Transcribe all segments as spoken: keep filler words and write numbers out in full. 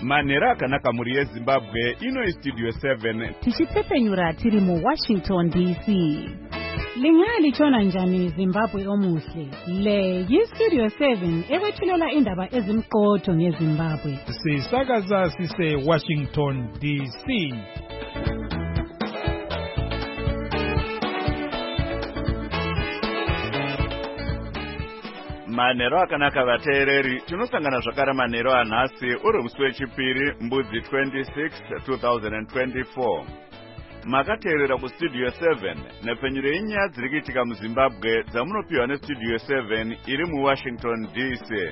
Manera akanaka muri yeZimbabwe ino Studio seven tichitsepenyura tiri mu Washington D C. Lingali chona njani Zimbabwe omuhle. Le yi Studio seven ekwethulela indaba ezimqotho ngeZimbabwe. Sisakaza sise Washington D C. Manero akanaka vateereri tinosangana zvakare manero anhasi uri musi wechipiri mbudzi twenty-six two thousand twenty-four. Makateerera kustudio seven nepfenyuro yenyaya dziri kuitika muZimbabwe dzamunopiwa nestudio seven iri muWashington D C.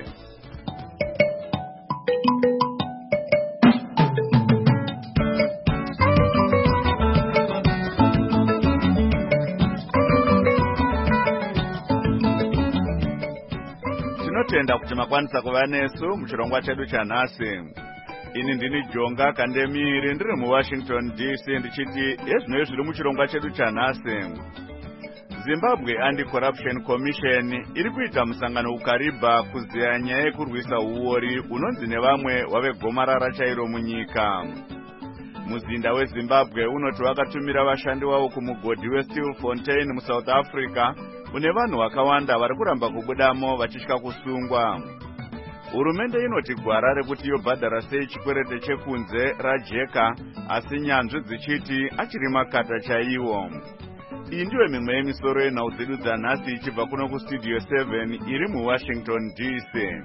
Tinotenda kuti makwanisa kuva nesu muchirongwa chedu chanhasi. Ini ndini Jonga Kandemiri ndiri muWashington D C ndichiti ezvino zviri muchirongwa chedu chanhasi. Zimbabwe Anti-Corruption Commission iri kuita musangano ukariba kuziya nyaya yekurwisa uori unonzi nevamwe wave gomarara chairo munyika. Muzinda weZimbabwe unoti wakatumira vashandi wavo kumugodhi weStilfontein muSouth Africa une vanhu vakawanda vari kuramba kubudamo vachitya kusungwa. Hurumende inoti gwara rekuti yobhadhara sei chikwerete chekunze rajeka, asi nyanzvi dzichiti achiri makata chaiwo. Iyi ndiyo mimwe yemisoro yenhau dzedu dzanhasi ichibva kuno kustudio seven iri muWashington D C.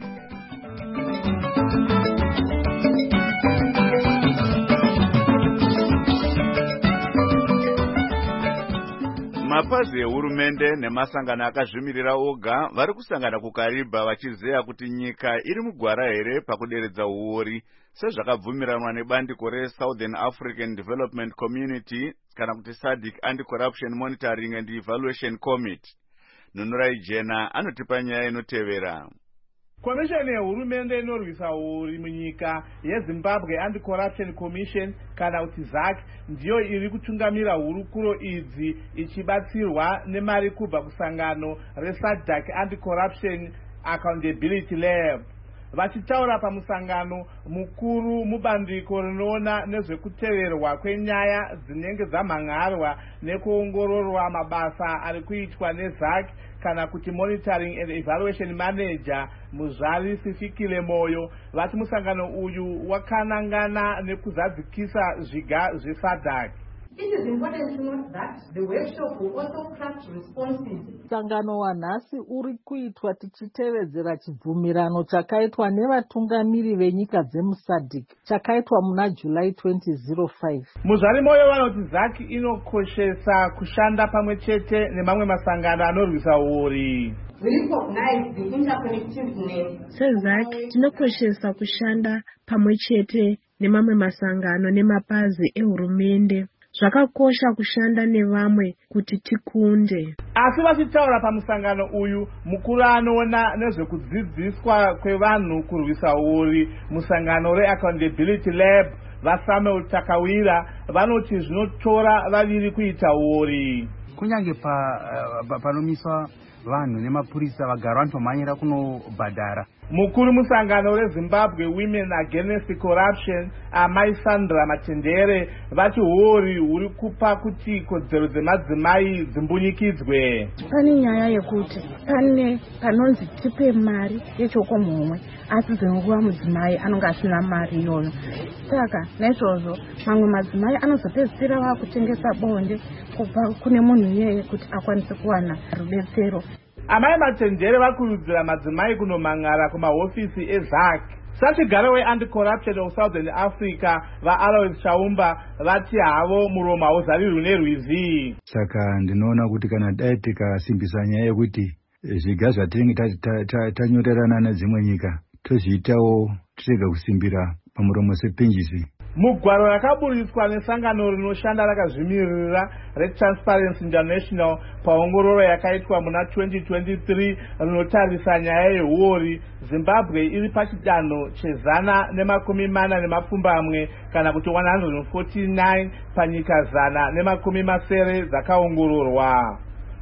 Mapazi ehurumende nemasangano akazvimirira oga vari kusangana kukariba vachizeya kuti nyika iri mugwara here pakuderedza uori sezvakabvumiranwa nebandiko reSouthern African Development Community kana kuti SADC Anti-Corruption Monitoring and Evaluation Committee. Nunurai Jena anotipa nyaya inotevera. Komisheni yehurumende inorwisa uori munyika yeZimbabwe Anti-Corruption Commission kana kuti Z A C ndiyo iri kutungamira hurukuro idzi ichibatsirwa nemari kubva kusangano reSADC Anti-Corruption Accountability Lab. Vachitaura pamusangano mukuru mubandiko rinoona nezvekuteverwa kwenyaya dzinenge dzamhangarwa nekuongororwa mabasa ari kuitwa neZ A C kana kuti Monitoring and Evaluation Manager Muzvali Sifikile Moyo. Vati musangano uyu wakanangana nekuzadzikisa zviga zveSADC. It is important to note that the workshop will also craft responses. Sangano wanhasi uri kuitwa tichitevedzera chibvumirano chakaitwa nevatungamiri venyika dzemuSADC chakaitwa muna July twenty oh five. Muzvali Moyo vanoti Z A C inokoshesa kushanda pamwe chete nemamwe masangano anorwisa uori. We recognize the interconnectiveness. SeZ A C tinokoshesa kushanda pamwe chete nemamwe masangano nemapazi ehurumende. Zvakakosha kushanda nevamwe kuti tikunde. Asi vachitaura pamusangano uyu mukuru anoona nezvekudzidziswa kwevanhu kurwisa uori musangano reAccountability Lab vaSamuel Takawira vanoti zvinotora vaviri kuita uori. Kunyange pa uh, panomiswa vanhu nemapurisa vagara vanotomhanyira kunobhadhara. Mukuru musangano reZimbabwe Women Against Corruption Amai Sandra Matendere vati uori huri kupa kuti kodzero dzemadzimai dzimbunyikidzwe. Pane nyaya yekuti pane panonzi tipe mari yechokomhomwe asi dzenguva mudzimai anonga asina mari iyoyo. Saka naizvozvo mamwe madzimai anozopedzisira vakutengesa bonde kubva kune munhu iyeye kuti akwanise kuwana rudetsero. Amai Matendere vakurudzira madzimai kunomhangara kumahofisi eZ A C. Satigaro weAnti-Corruption of Southern Africa vaAlois Chaumba vati havo muromo hauzarirwi nerwizi. Saka ndinoona kuti kana dai tikasimbisa nyaya yekuti zviga zvatinenge tanyorerana nedzimwe nyika tozviitawo tirega kusimbira pamuromo sepinjisi. Mugwaro rakaburiswa nesangano rinoshanda rakazvimirira reTransparency International paongororo yakaitwa muna twenty twenty-three rinotarisa nyaya yehuori, Zimbabwe iri pachidanho chezana nemakumi mana nemapfumbamwe kana kuti one hundred forty-nine panyika zana nemakumi masere dzakaongororwa.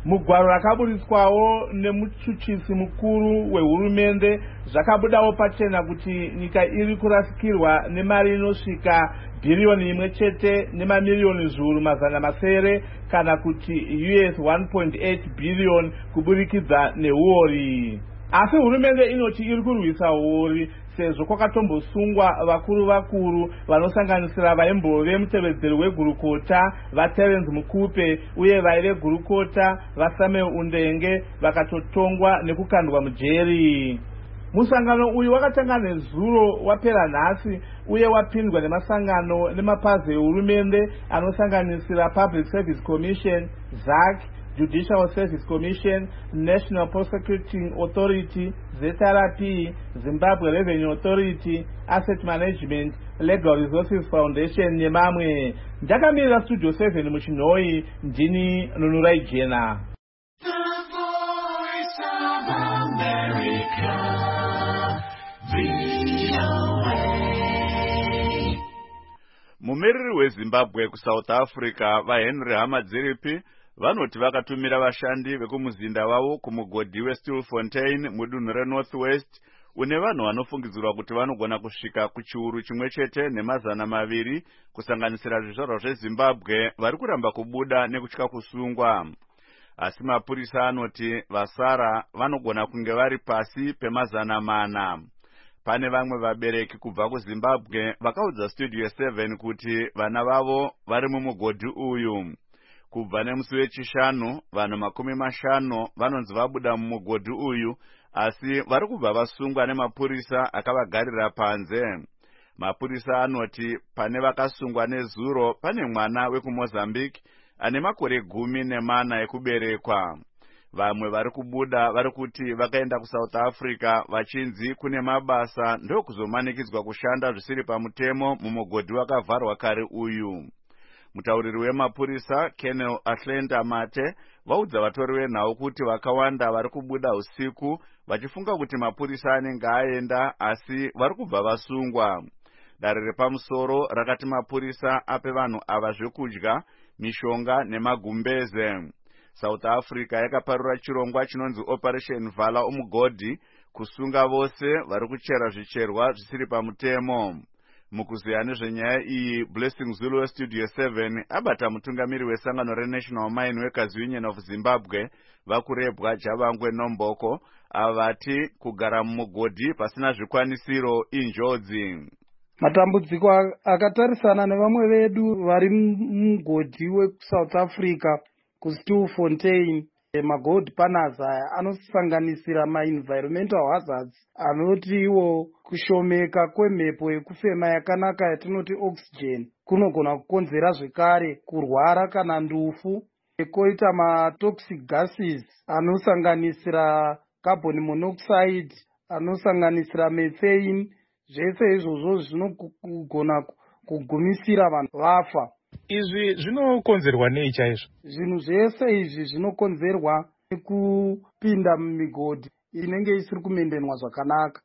mugwaro rakaburiswawo nemutsvuchisi mukuru wehurumende zvakabudawo pachena kuti nyika iri kurasikirwa nemari inosvika bhiriyoni imwe chete nemamiriyoni zviuru mazana masere kana kuti U S one point eight billion kuburikidza neuori. Asi hurumende inoti iri kurwisa huori sezvo kwakatombosungwa vakuru vakuru vanosanganisira vaimbove mutevedzeri wegurukota vaTerence Mukupe uye vaive gurukota vaSamuel Undenge vakatotongwa nekukandwa mujeri. Musangano uyu wakatanga nezuro wapera nhasi uye wapindwa nemasangano nemapazi ehurumende anosanganisira Public Service Commission, Z A C, Judicial Service Commission, National Prosecuting Authority, Z R A P, Zimbabwe Revenue Authority, Asset Management, Legal Resources Foundation nemamwe. Ndakamirira Studio seven muchinhoi, ndini Nunurai Jena. Mumiriri weZimbabwe kuSouth Africa vaHenry Hamadziripi vanoti vakatumira vashandi vekumuzinda wavo kumugodhi weStilfontein mudunhu reNorthwest une vanhu vanofungidzirwa kuti vanogona kusvika kuchiuru chimwe chete nemazana maviri kusanganisira zvizvarwa zveZimbabwe vari kuramba kubuda nekutya kusungwa. Asi mapurisa anoti vasara vanogona kunge vari pasi pemazana mana. Pane vamwe vabereki kubva kuZimbabwe vakaudza Studio seven kuti vana vavo vari mumugodhi uyu. Kubva nemusi wechishanu vanhu makumi mashanu vanonzi vabuda mumugodhi uyu, asi vari kubva vasungwa nemapurisa akavagarira panze. Mapurisa anoti pane vakasungwa nezuro pane mwana wekuMozambique ane makore gumi nemana ekuberekwa. Vamwe vari kubuda vari kuti vakaenda kuSouth Africa vachinzi kune mabasa ndokuzomanikidzwa kushanda zvisiri pamutemo mumugodhi wakavharwa kare uyu. Mutauriri wemapurisa Colonel Atlanta Mate vaudza vatori venhau kuti vakawanda vari kubuda usiku vachifunga kuti mapurisa anenge aenda asi vari kubva vasungwa. Dare repamusoro rakati mapurisa ape vanhu ava zvekudya, mishonga nemagumbeze. South Africa yakaparura chirongwa chinonzi Operation Vala Umugodhi kusunga vose vari kuchera zvicherwa zvisiri pamutemo. Mukuziya nezvenyaya iyi, Blessing Zulu weStudio seven abata mutungamiri wesangano reNational Mine Workers Union of Zimbabwe vakurebwa Javangwe Nomboko avati kugara mumugodhi pasina zvikwanisiro injodzi. Matambudziko akatarisana nevamwe vedu vari mumugodhi weSouth Africa kuStilfontein magold panels aya anosanganisira ma-environmental hazards anotiwo kushomeka kwemhepo yekufema yakanaka yatinoti oxygen kunogona kukonzera zvekare kurwara kana ndufu. Koita ma-toxic gases anosanganisira carbon monoxide, anosanganisira methane. Zvese izvozvo zvinogona kugumisira vanhu vafa. Izvi zvinokonzerwa nei chaizvo? Zvinhu zvese izvi zvinokonzerwa nekupinda mumigodhi inenge isiri kumendenwa zvakanaka,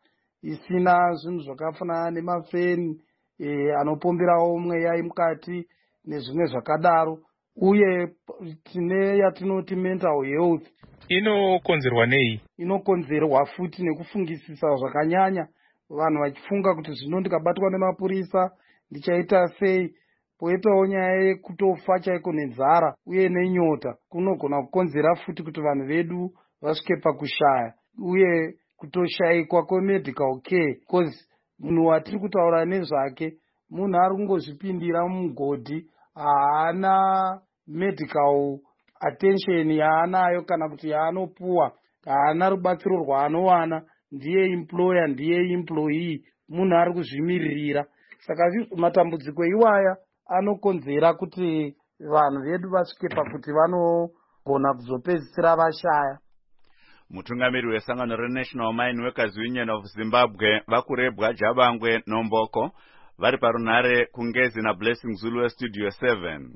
isina zvinhu zvakafanana nemafeni e, anopomberawo mweya mukati nezvimwe zvakadaro, uye tine yatinoti mental health. Inokonzerwa nei? Inokonzerwa futi nekufungisisa zvakanyanya, vanhu vachifunga kuti zvino ndikabatwa nemapurisa ndichaita sei. Poitawo nyaya yekutofa chaiko nenzara uye nenyota kunogona kukonzera futi kuti vanhu vedu vasvike pakushaya uye kutoshayikwa kwemedical care, because munhu watiri kutaura nezvake munhu ari kungozvipindira mumugodhi, haana medical attention yaanayo kana kuti yaanopuwa, haana rubatsiro rwaanowana, ndiye employer ndiye employee, munhu ari kuzvimiririra. Saka matambudziko iwaya anokonzera kuti vanhu vedu vasvike pakuti vanogona kuzopedzisira vashaya. Mutungamiri wesangano reNational Mine Workers Union of Zimbabwe vakurebwa Javangwe Nomboko vari parunhare kungezi naBlessing Zulu weStudio seven.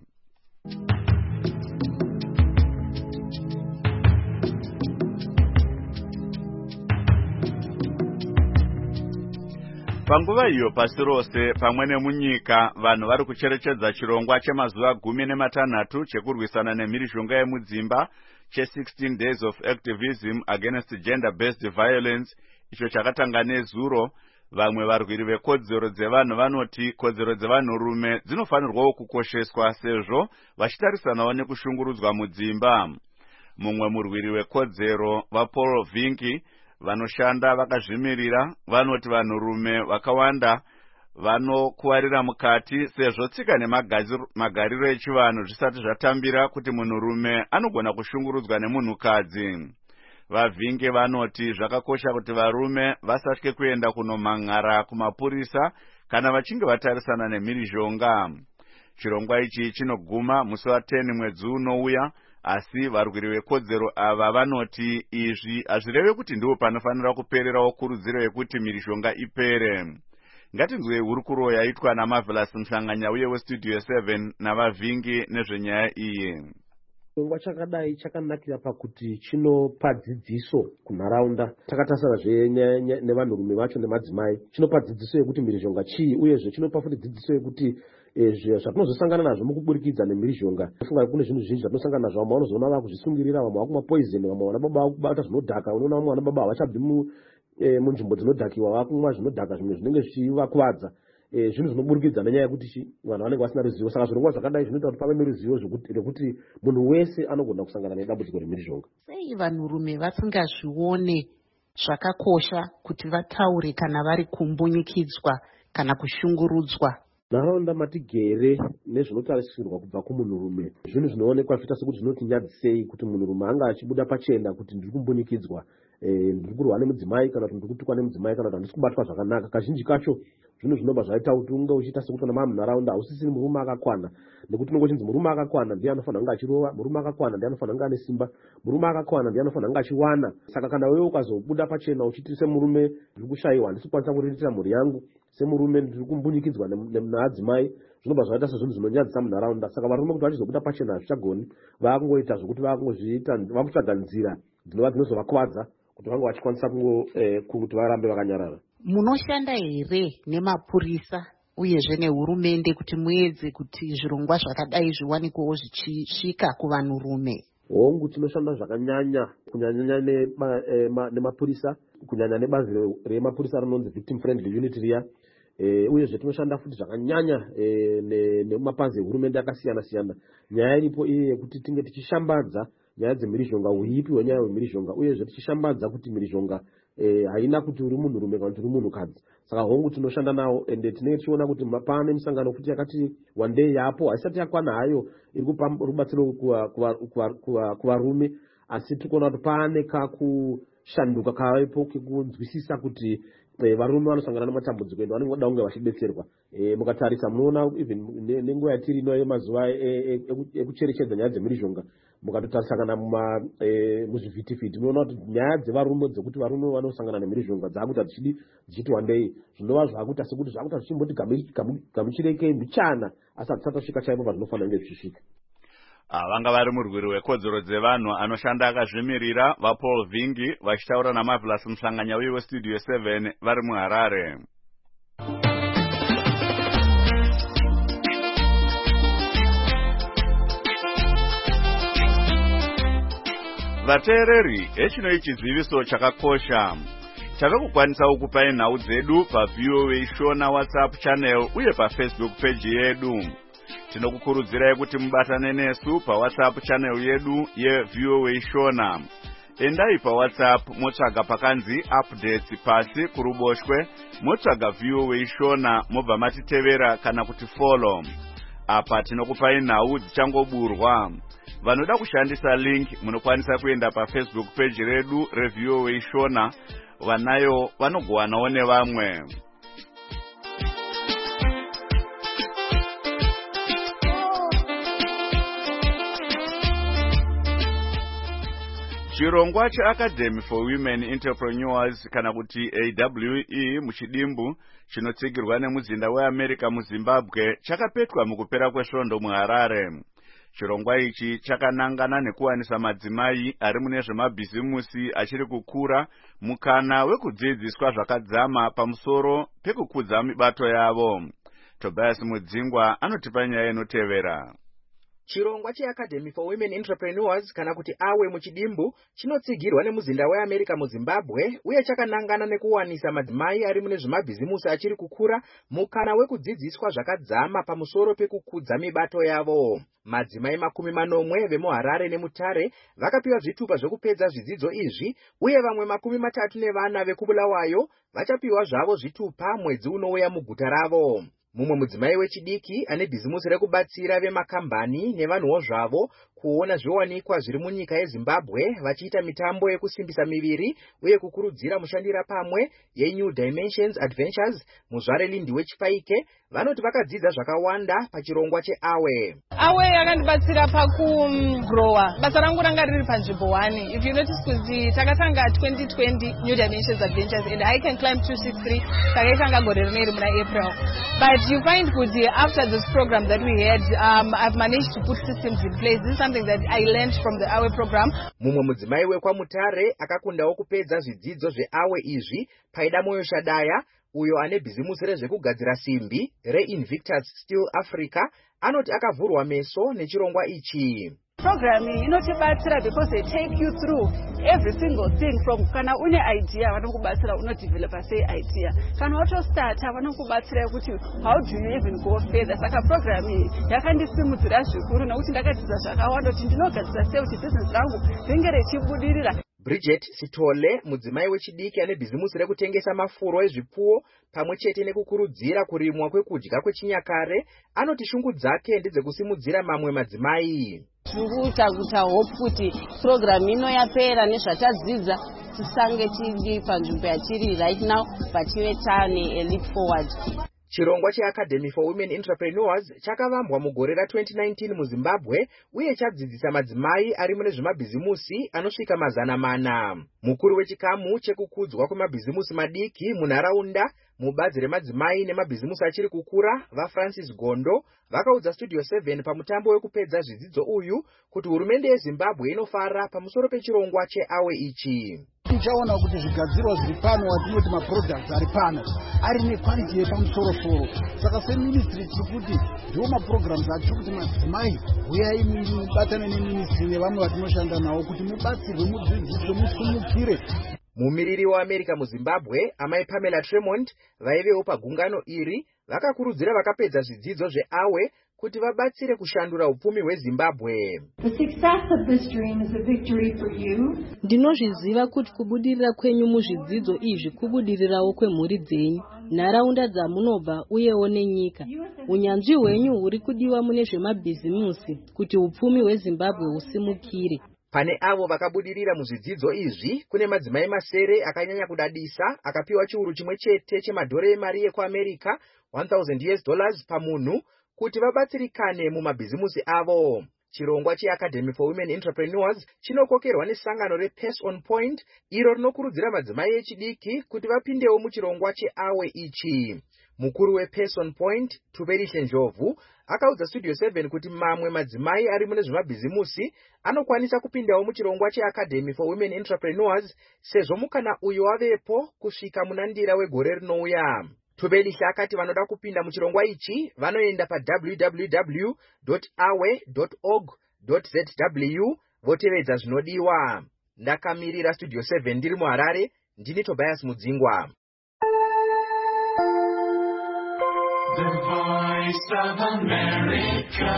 Panguva iyo pasi rose pamwe nemunyika vanhu vari kucherechedza chirongwa chemazuva gumi nematanhatu chekurwisana nemhirizhonga yemudzimba che-sixteen days of activism against gender-based violence, icho chakatanga nezuro. Vamwe varwiri vekodzero dzevanhu vanoti kodzero dzevanhurume dzinofanirwawo kukosheswa sezvo vachitarisanawo nekushungurudzwa mudzimba. Mumwe murwiri wekodzero vaPaul Vinki vanoshanda vakazvimirira vanoti vanhurume vakawanda vanokuwarira mukati sezvo tsika nemagariro echivanhu zvisati zvatambira kuti munhurume anogona kushungurudzwa nemunhukadzi. Vavinge vanoti zvakakosha kuti varume vasatye kuenda kunomhan'ara kumapurisa kana vachinge vatarisana nemhirizhonga. Chirongwa ichi chinoguma musi wa ten mwedzi unouya, asi varwiri vekodzero ava vanoti izvi hazvireve kuti ndiwo panofanira kupererawo kurudziro yekuti mhirizhonga ipere. Ngatinzwe hurukuro yaitwa naMarvelous Mhlanganya uye weStudio seven navavingi nezvenyaya iyi. Chirongwa chakadai chakanakira pakuti chinopa dzidziso kunharaunda. Takatasarazve nevanhurume vacho nemadzimai, chinopa dzidziso yekuti mhirizhonga chii, uyezve chinopa futi dzidziso yekuti zvatinozosangana nazvo mukuburikidza nemhirizhonga. Funga kune zvinhu zvinji zvatinosangana nazvo, vamwe vanozoona vakuzvisungirira, vamwe vakumwa poison, vamwe vana baba vakubata zvinodhaka. Unoona vamwe vana baba havachabvi munzvimbo dzinodhakiwa, vakumwa zvinodhaka, zvimwe zvinenge zvichivakuvadza. Zvinhu zvinoburikidza nenyaya yekuti vanhu vanenge vasina ruzivo. Saka zvirongwa zvakadai zvinoita kuti pave neruzivo rwekuti munhu wese anogona kusangana nedambudziko remhirizhonga. Sei vanhurume vasingazvione zvakakosha kuti vataure kana vari kumbunyikidzwa kana kushungurudzwa? Nharaunda matigere nezvinotarisirwa kubva kumunhurume zvinhu zvinoonekwa zviita sekuti zvinotinyadzisei kuti munhurume anga achibuda pachena kuti ndiri kumbunikidzwa, ndiri kurwa nemudzimai kana kuti ndiri kutukwa nemudzimai kana kuti handisi kubatwa zvakanaka. Kazhinji kacho zvinhu zvinobva zvaita kuti unge uchiita sekuti ona munharaunda hausisiri murume akakwana, nekuti unenge uchinzi murume akakwana ndiye anofanira kunge achirova, murume akakwana ndiye anofanira kunge ane simba, murume akakwana ndiye anofanira kunge achiwana. Saka kana wewe ukazobuda pachena uchiti semurume ndiri kushayiwa, handisi kukwanisa kuriritira mhuri yangu, semurume ndiri kumbunikidzwa naadzimai, zvinobva zvaita sezvinhu zvinonyadzisa munharaunda. Saka varume kuti vachizobuda pachena hazvichagoni, vakungoita zvokuti vakungozviita, vakutsvaga nzira dzinova dzinozovakuvadza kuti vange vachikwanisa kuti varambe vakanyarara. Munoshanda here nemapurisa uyezve nehurumende kuti muedze kuti zvirongwa zvakadai zviwanikwewo zvichisvika kuvanhurume? Hongu, tinoshanda zvakanyanya, kunyanyanya nemapurisa, kunyanya nebazi remapurisa rinonzi Victim Friendly Unit riya. Uyezve tinoshanda futi zvakanyanya nemapazi ehurumende akasiyana siyana. Nyaya iripo iyi yekuti tinge tichishambadza nyaya dzemhirizhonga, uipi hwenyaya yemhirizhonga, uyezve tichishambadza kuti mhirizhonga haina kuti uri munhurume kana kuti uri munhukadzi. Saka hongu tinoshanda nawo, ende tinenge tichiona kuti pane misangano futi yakati wandei yapo, haisati yakwana hayo iri kupa rubatsiro kuvarume, asi tikuona kuti pane kakushanduka kavapo kekunzwisisa kuti varume vanosangana nematambudziko ende vanenge vada kunge vachidetserwa. Mukatarisa munoona even nenguva yatiri ino yemazuva ekucherechedza nyaya dzemhirizhonga, mukatotarisana muzvivhitivhiti munoona kuti nyaya dzevarume dzekuti varume vanosangana nemhirizhonga dzakuita dzichiti wandei, zvinova zvakuita sekuti zvakuita zvichimboti gamuchirekei mbichana, asi hatisati tasvika chaipo pazvinofanira kunge zvichisvika. Vanga vari murwiri wekodzero dzevanhu anoshanda akazvimirira vaPaul Vingi vachitaura naMarvelous Mhlanganya uye weStudio seven vari muHarare. Vateereri, hechino chiziviso chakakosha chakakukwanisao kupai nhau dzedu paV O A Shona WhatsApp channel uye paFacebook page yedu. Tinokukurudzirai kuti mubatane nesu paWhatsApp channel yedu yeV O A Shona. Endai paWhatsApp motsvaga pakanzi updates pasi kuruboshwe, motsvaga V O A Shona mobva matitevera kana kuti follow. Apa tinokupai nhau dzichangoburwa. Vanoda kushandisa link munokwanisa kuenda paFacebook page redu reV O A Shona, vanayo vanogowanawo nevamwe. Chirongwa cheAcademy for Women Entrepreneurs kana kuti A W E muchidimbu chinotsigirwa nemuzinda weAmerica muZimbabwe chakapetwa mukupera kwesvondo muHarare. chirongwa ichi chakanangana nekuwanisa madzimai ari mune zvemabhizimusi achiri kukura mukana wekudzidziswa zvakadzama pamusoro pekukudza mibato yavo. Tobias Mudzingwa anotipa nyaya inotevera. Chirongwa cheAcademy for Women Entrepreneurs kana kuti awe muchidimbu chinotsigirwa nemuzinda weAmerica muZimbabwe uye chakanangana nekuwanisa madzimai ari mune zvemabhizimusi achiri kukura mukana wekudzidziswa zvakadzama pamusoro pekukudza mibato yavo. Madzimai makumi manomwe vemuHarare neMutare vakapiwa zvitupa zvekupedza zvidzidzo izvi uye vamwe makumi matatu nevana vekuBulawayo vachapiwa zvavo zvitupa mwedzi unouya muguta ravo. Mumwe mudzimai wechidiki ane bhizimusi rekubatsira vemakambani nevanhuwo zvavo kuona zviwanikwa zviri munyika yeZimbabwe vachiita mitambo yekusimbisa miviri uye kukurudzira mushandira pamwe yeNew Dimensions Adventures muzvare Lindi weChipaike vanoti vakadzidza zvakawanda pachirongwa cheAwe. Awe yakandibatsira pakugrowa. Basa rangu ranga riri panzvimbo one. If you notice kuti takatanga twenty twenty New Dimensions Adventures and I can climb two sixty-three takaitanga gore rineri muna April. But you find kuti after this program that we had, um, I've managed to put systems in place. This is something that I learned from the Awe program. Mumwe mudzimai wekwamutare akakundawo kupedza zvidzidzo zveAwe izvi paida moyo Shadaya uyo ane bhizimusi rezvekugadzira simbi reInvictus Steel Africa anoti akavhurwa meso nechirongwa ichi. Programming inotibatsira because they take you through every single thing from kana une idea vanokubatsira unodevelopa sei idea kana watostarta vanokubatsira kuti how do you even go further. Saka programming yakandisimudzira zvikuru nokuti ndakadzidza zvakawanda kuti ndinogadzira sei kuti business rangu ringe rechibudirira. Bridget Sitole, mudzimai wechidiki ane bhizimusi rekutengesa mafuro ezvipfuwo pamwe chete nekukurudzira kurimwa kwekudya kwechinyakare, anoti shungu dzake ndedzekusimudzira mamwe madzimai. Tikuita kuita hope kuti program ino yapera nezvatadzidza tisange tiri panzvimbo yatiri right now but tive tane a leap forward. Chirongwa cheAcademy for Women Entrepreneurs chakavambwa mugore ra twenty nineteen muZimbabwe uye chadzidzisa madzimai ari mune zvemabhizimusi anosvika mazana mana. Mukuru wechikamu chekukudzwa kwemabhizimusi madiki munharaunda mubazi remadzimai nemabhizimusi achiri kukura vaFrancis Gondo vakaudza Studio seven pamutambo wekupedza zvidzidzo uyu kuti hurumende yeZimbabwe inofara pamusoro pechirongwa cheAwe ichi. Tichaona kuti zvigadzirwa zviri pano watinoti maproducts ari pano ari nequality yepamusoro-soro. Saka seministry tiri kuti ndiwo maprograms atiri kuti madzimai uyai mubatane neministry nevamwe vatinoshanda navo kuti mubatsirwe mudzidziswe musumukire. Mumiriri weAmerica muZimbabwe amai Pamela Tremont vaivewo pagungano iri vakakurudzira vakapedza zvidzidzo zveAwe kuti vabatsire kushandura upfumi hweZimbabwe. The success of this dream is a victory for you. Ndinozviziva kuti kubudirira kwenyu muzvidzidzo izvi kubudirirawo kwemhuri dzenyu, nharaunda dzamunobva uyewo nenyika. Unyanzvi hwenyu huri kudiwa mune zvemabhizimusi kuti upfumi hweZimbabwe husimukire. Pane avo vakabudirira muzvidzidzo izvi kune madzimai masere akanyanya kudadisa akapiwa chiuru chimwe chete chemadhora emari yekuAmerica one thousand US dollars pamunhu kuti vabatsirikane mumabhizimusi avo. Chirongwa cheAcademy for Women Entrepreneurs chinokokerwa nesangano rePace on Point iro rinokurudzira madzimai echidiki kuti vapindewo muchirongwa cheAwe ichi. Mukuru wePace on Point Tuberishe Njovu akaudza Studio seven kuti mamwe madzimai ari mune zvemabhizimusi anokwanisa kupindawo muchirongwa cheAcademy for Women Entrepreneurs sezvo mukana uyu wavepo kusvika munandira wegore rinouya. Tubelisha akati vanoda kupinda muchirongwa ichi vanoenda pa w w w dot awe dot org dot z w votevedza zvinodiwa. Ndakamirira Studio seven ndiri muHarare, ndini Tobias Mudzingwa. The Voice of America.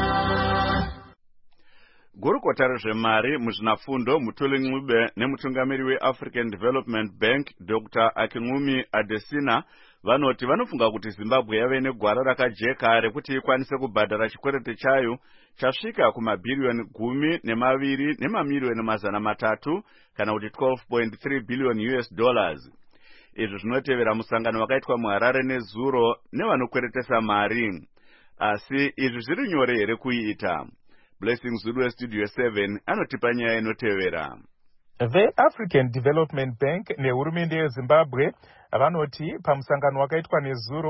Gurukota rezvemari muzvinafundo Mutuli Ncube nemutungamiri weAfrican Development Bank Doctor Akinwumi Adesina vanoti vanofunga kuti Zimbabwe yave negwara rakajeka rekuti ikwanise kubhadhara chikwereti chayo chasvika kumabhiriyoni gumi nemaviri nemamiliyoni mazana matatu kana kuti twelve point three billion U S dollars. Izvi zvinotevera musangano wakaitwa muHarare nezuro nevanokweretesa mari. Asi izvi zviri nyore here kuiita? Blessing Zulu Studio seven anotipa nyaya inotevera. The African Development Bank nehurumende yeZimbabwe vanoti pamusangano wakaitwa nezuro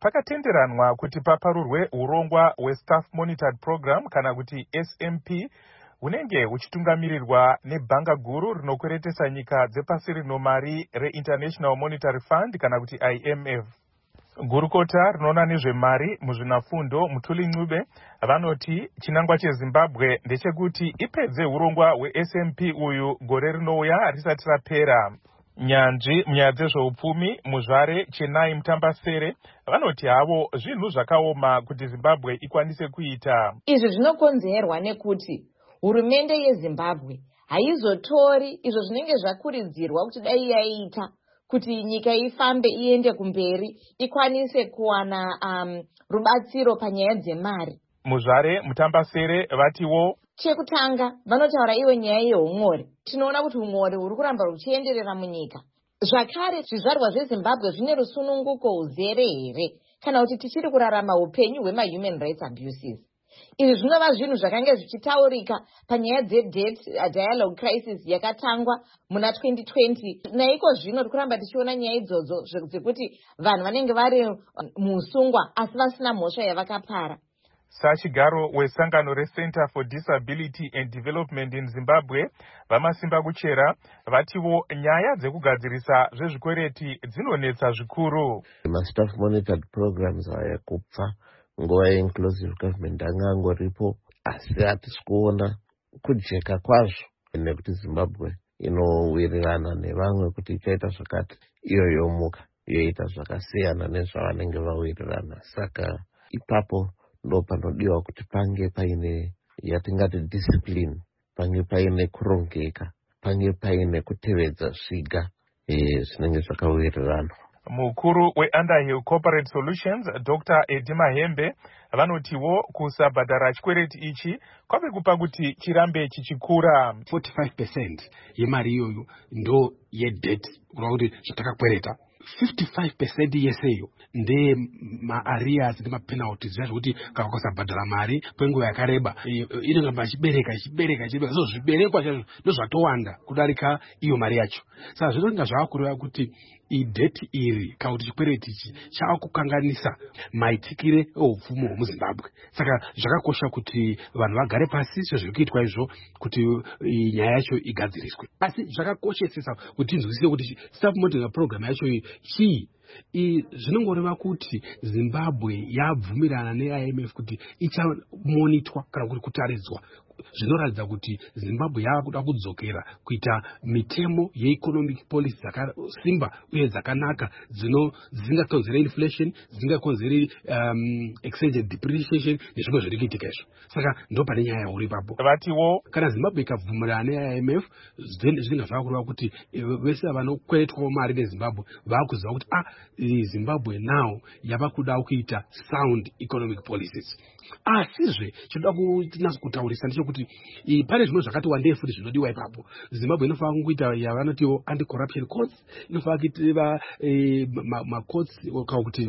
pakatenderanwa kuti paparurwe urongwa hwestaff monitored program kana kuti S M P hunenge huchitungamirirwa nebhanga guru rinokweretesa nyika dzepasi rino mari reInternational Monetary Fund kana kuti I M F. Gurukota rinoona nezvemari muzvinafundo Mutuli Ncube vanoti chinangwa cheZimbabwe ndechekuti ipedze urongwa hwe-S M P uyu gore rinouya risati rapera. Nyanzvi munyaya dzezveupfumi muzvare Chenai Mutambasere vanoti havo zvinhu zvakaoma kuti Zimbabwe ikwanise kuita. Izvi zvinokonzerwa nekuti hurumende yeZimbabwe haizotori izvo zvinenge zvakuridzirwa kuti dai yaita kuti nyika ifambe iende kumberi ikwanise kuwana um, rubatsiro panyaya dzemari. Muzvare Mutambasere vatiwo chekutanga vanotaura iwe nyaya yeumori. Tinoona kuti umori huri kuramba ruchienderera munyika. Zvakare zvizvarwa zveZimbabwe zvine rusununguko uzere here kana kuti tichiri kurarama upenyu hwema human rights abuses. Izvi zvinova zvinhu zvakanga zvichitaurika panyaya dzedebt dialogue crisis yakatangwa muna twenty twenty. Naiko zvino tikuramba tichiona nyaya idzodzo dzekuti vanhu vanenge vari musungwa asi vasina mhosva yavakapara. Sachigaro wesangano reCenter for Disability and Development in Zimbabwe vamasimba kuchera vatiwo nyaya dzekugadzirisa zvezvikwereti dzinonetsa zvikuru. Mastaff monitored programs ayakupfa nguva yeinclusive government anga angoripo asi hatisi kuona kujeka kwazvo nekuti Zimbabwe inowirirana nevamwe kuti ichaita zvakati iyo yomuka yoita zvakasiyana nezvavanenge vawirirana. Saka ipapo ndo panodiwa kuti pange paine yatingati discipline, pange paine kurongeka, pange paine kutevedza zviga zvinenge zvakawirirana. Mukuru weUnderhill Corporate Solutions Doctor Eddie Mahembe vanotiwo kusabhadhara chikwereti ichi kwave kupa kuti chirambe chichikura. forty-five percent yemari iyoyo ndo yedebt kureva kuti zvatakakwereta. fifty-five percent yeseyo nde maarias nemapenalties zvazvokuti kana ukasabhadhara mari kwenguva yakareba inongamba ichibereka ichibereka ichibereka so zviberekwa zvazvo ndozvatowanda kudarika iyo mari yacho. Saka zvinonga zvavakureva kuti ideti iri kana kuti chikwereti ichi chavakukanganisa maitikire eupfumi hwemuZimbabwe. Saka zvakakosha kuti vanhu vagare pasi sezviri kuitwa izvo kuti nyaya yacho igadziriswe. Asi zvakakoshesesa kuti tinzwisise kuti staff monitoring program yacho chii. Zvinongoreva kuti Zimbabwe yabvumirana ne-I M F kuti ichamonitwa kana kuti kutaridzwa. Zvinoratidza kuti Zimbabwe yakuda kudzokera kuita mitemo yeeconomic policy dzakasimba uye dzakanaka dzino dzingakonzera inflation, dzingakonzera um, exchange depreciation nezvimwe zviri kuitika izvo. Saka ndo pane nyaya uri ipapo. Vatiwo kana Zimbabwe ikabvumirana ne-I M F zvinenge zvavakureva kuti vese vanokweretwawo mari neZimbabwe vakuziva kuti ah Zimbabwe now yava kuda kuita sound economic policies. Asizve chinoda kutinasa kutaurisa ndechekuti pane zvimwe zvakati wandei futi zvinodiwa ipapo. Zimbabwe inofanira kuita yavanotiwo anti-corruption courts, inofanira kuita ma-courts kana kuti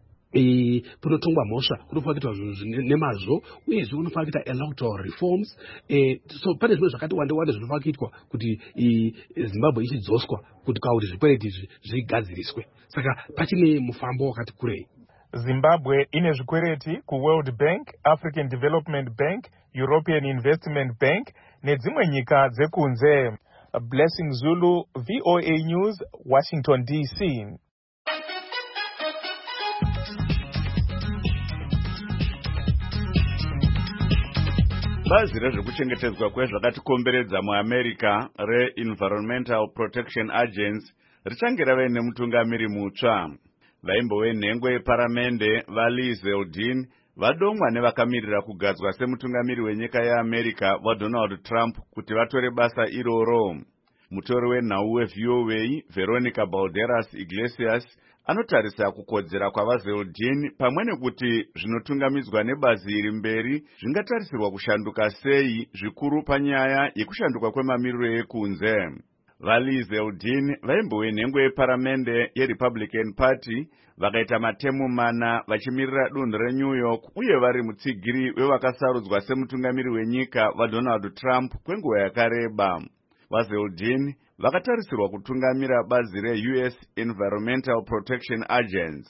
punotongwa mhosva kunofanira kuitwa nemazvo uyezve unofanira kuita electoral reforms. So pane zvimwe zvakati wande wande zvinofanira kuitwa kuti Zimbabwe ichidzoswa kuti kana kuti zvikwereti izvi zvigadziriswe. Saka pachine mufambo wakati kurei. Zimbabwe ine zvikwereti kuWorld Bank, African Development Bank, European Investment Bank nedzimwe nyika dzekunze. Blessing Zulu, V O A News, Washington D C. Bazi rezvekuchengetedzwa kwezvakatikomberedza muAmerica reEnvironmental Protection Agency richange rave nemutungamiri mutsva. Vaimbowe nhengo yeparamende vaLiz Zeldin vadomwa nevakamirira kugadzwa semutungamiri wenyika yeAmerica vaDonald Trump kuti vatore basa iroro. Mutori wenhau weV O A Veronica Balderas Iglesias anotarisa kukodzera kwavaZeldin pamwe nekuti zvinotungamidzwa nebazi iri mberi zvingatarisirwa kushanduka sei zvikuru panyaya yekushanduka kwemamiriro ekunze. VaLiz Zeldin vaimbowe nhengo yeparamende yeRepublican Party vakaita matemu mana vachimirira dunhu reNew York uye vari mutsigiri wevakasarudzwa semutungamiri wenyika vaDonald Trump kwenguva yakareba. VaZeldin vakatarisirwa kutungamira bazi reU S Environmental Protection Agency.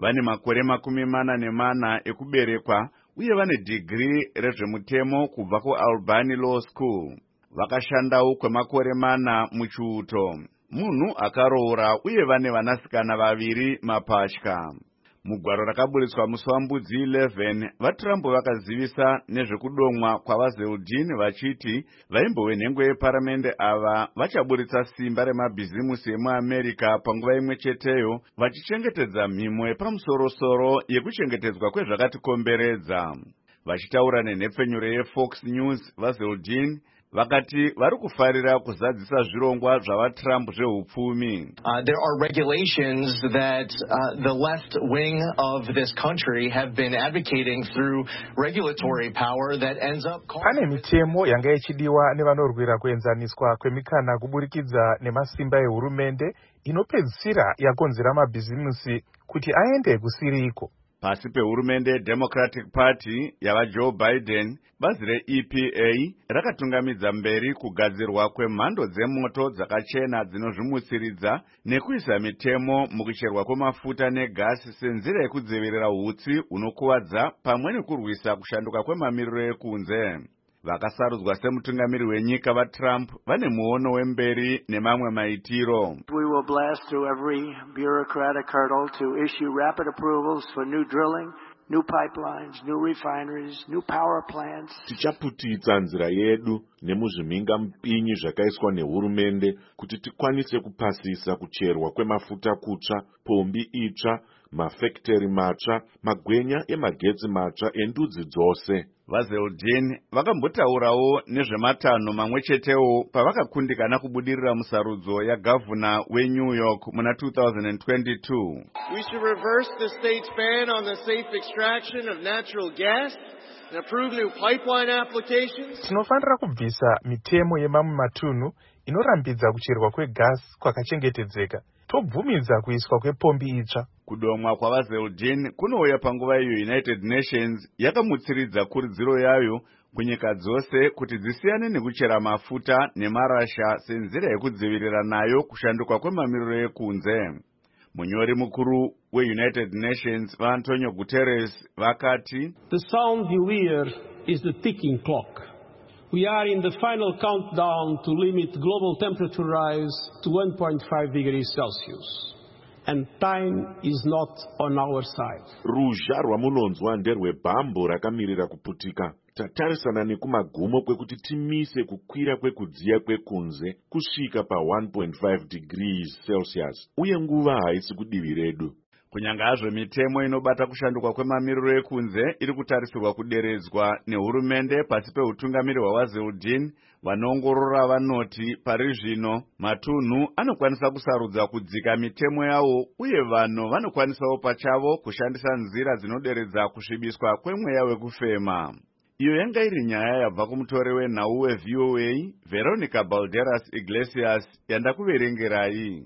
vane makore makumi mana nemana ekuberekwa uye vane dhigiri rezvemutemo kubva kuAlbany Law School. Vakashandawo kwemakore mana muchiuto. Munhu akaroora uye vane vanasikana vaviri mapatya. Mugwaro rakaburitswa musi wambudzi eleven, vaTrump vakazivisa nezvekudomwa kwavaZeldin vachiti vaimbove nhengo yeparamende ava vachaburitsa simba remabhizimusi emuAmerica panguva imwe cheteyo vachichengetedza mhimo yepamusorosoro yekuchengetedzwa kwezvakatikomberedza. Vachitaura nenhepfenyuro yeFox News, vaZeldin vakati vari kufarira kuzadzisa zvirongwa zvavaTrump zvehupfumi. Uh, there are regulations that uh, the left wing of this country have been advocating through regulatory power that ends up... Pane mitemo yanga ichidiwa nevanorwira kuenzaniswa kwemikana kuburikidza nemasimba ehurumende inopedzisira yakonzera mabhizimusi kuti aende kusiriko. Pasi pehurumende Democratic Party yava Joe Biden, bazi re-E P A rakatungamidza mberi kugadzirwa kwemhando dzemoto dzakachena dzinozvimutsiridza nekuisa mitemo mukucherwa kwemafuta negasi senzira yekudzivirira hutsi hunokuvadza pamwe nekurwisa kushanduka kwemamiriro ekunze. Vakasarudzwa semutungamiri wenyika vaTrump vane muono wemberi nemamwe maitiro. We will blast through every bureaucratic hurdle to issue rapid approvals for new drilling, new pipelines, new refineries, new power plants. Tichaputitsa nzira yedu nemuzviminga mpinyi zvakaiswa nehurumende kuti tikwanise kupasisa kucherwa kwemafuta kutsva, pombi itsva, mafactory matsva, magwenya emagetsi matsva endudzi dzose. VaZeldin vakambotaurawo nezvematanho mamwe chetewo pavakakundikana kubudirira musarudzo yagavhuna weNew York muna two thousand twenty-two. We should reverse the state's ban on the safe extraction of natural gas and approve new pipeline applications. Tinofanira kubvisa mitemo yemamwe matunhu inorambidza kucherwa kwegasi kwakachengetedzeka. Tobvumidza kuiswa kwepombi itsva. Kudomwa kwavaZeldin kunouya panguva iyo United Nations yakamutsiridza kurudziro yayo kunyika dzose kuti dzisiyane nekuchera mafuta nemarasha senzira yekudzivirira nayo kushanduka kwemamiriro ekunze. Munyori mukuru weUnited Nations vaAntonio Guterres vakati, The sound you hear is the ticking clock. We are in the final countdown to limit global temperature rise to one point five degrees Celsius. And time is not on our side. Ruzha rwamunonzwa nderwebhambo rakamirira kuputika. Tatarisana nekumagumo kwekuti timise kukwira kwekudziya kwekunze kusvika pa one point five degrees Celsius. Uye nguva haisi kudivi redu. Kunyanga hazvo mitemo inobata kushanduka kwemamiriro ekunze iri kutarisirwa kuderedzwa nehurumende pasi peutungamiri hwavaZeldin, vanoongorora vanoti pari zvino matunhu anokwanisa kusarudza kudzika mitemo yawo uye vanhu vanokwanisawo pachavo kushandisa nzira dzinoderedza kusvibiswa kwemweya wekufema. Iyo yanga iri nyaya yabva kumutori wenhau weV O A Veronica Balderas Iglesias yandakuverengerai.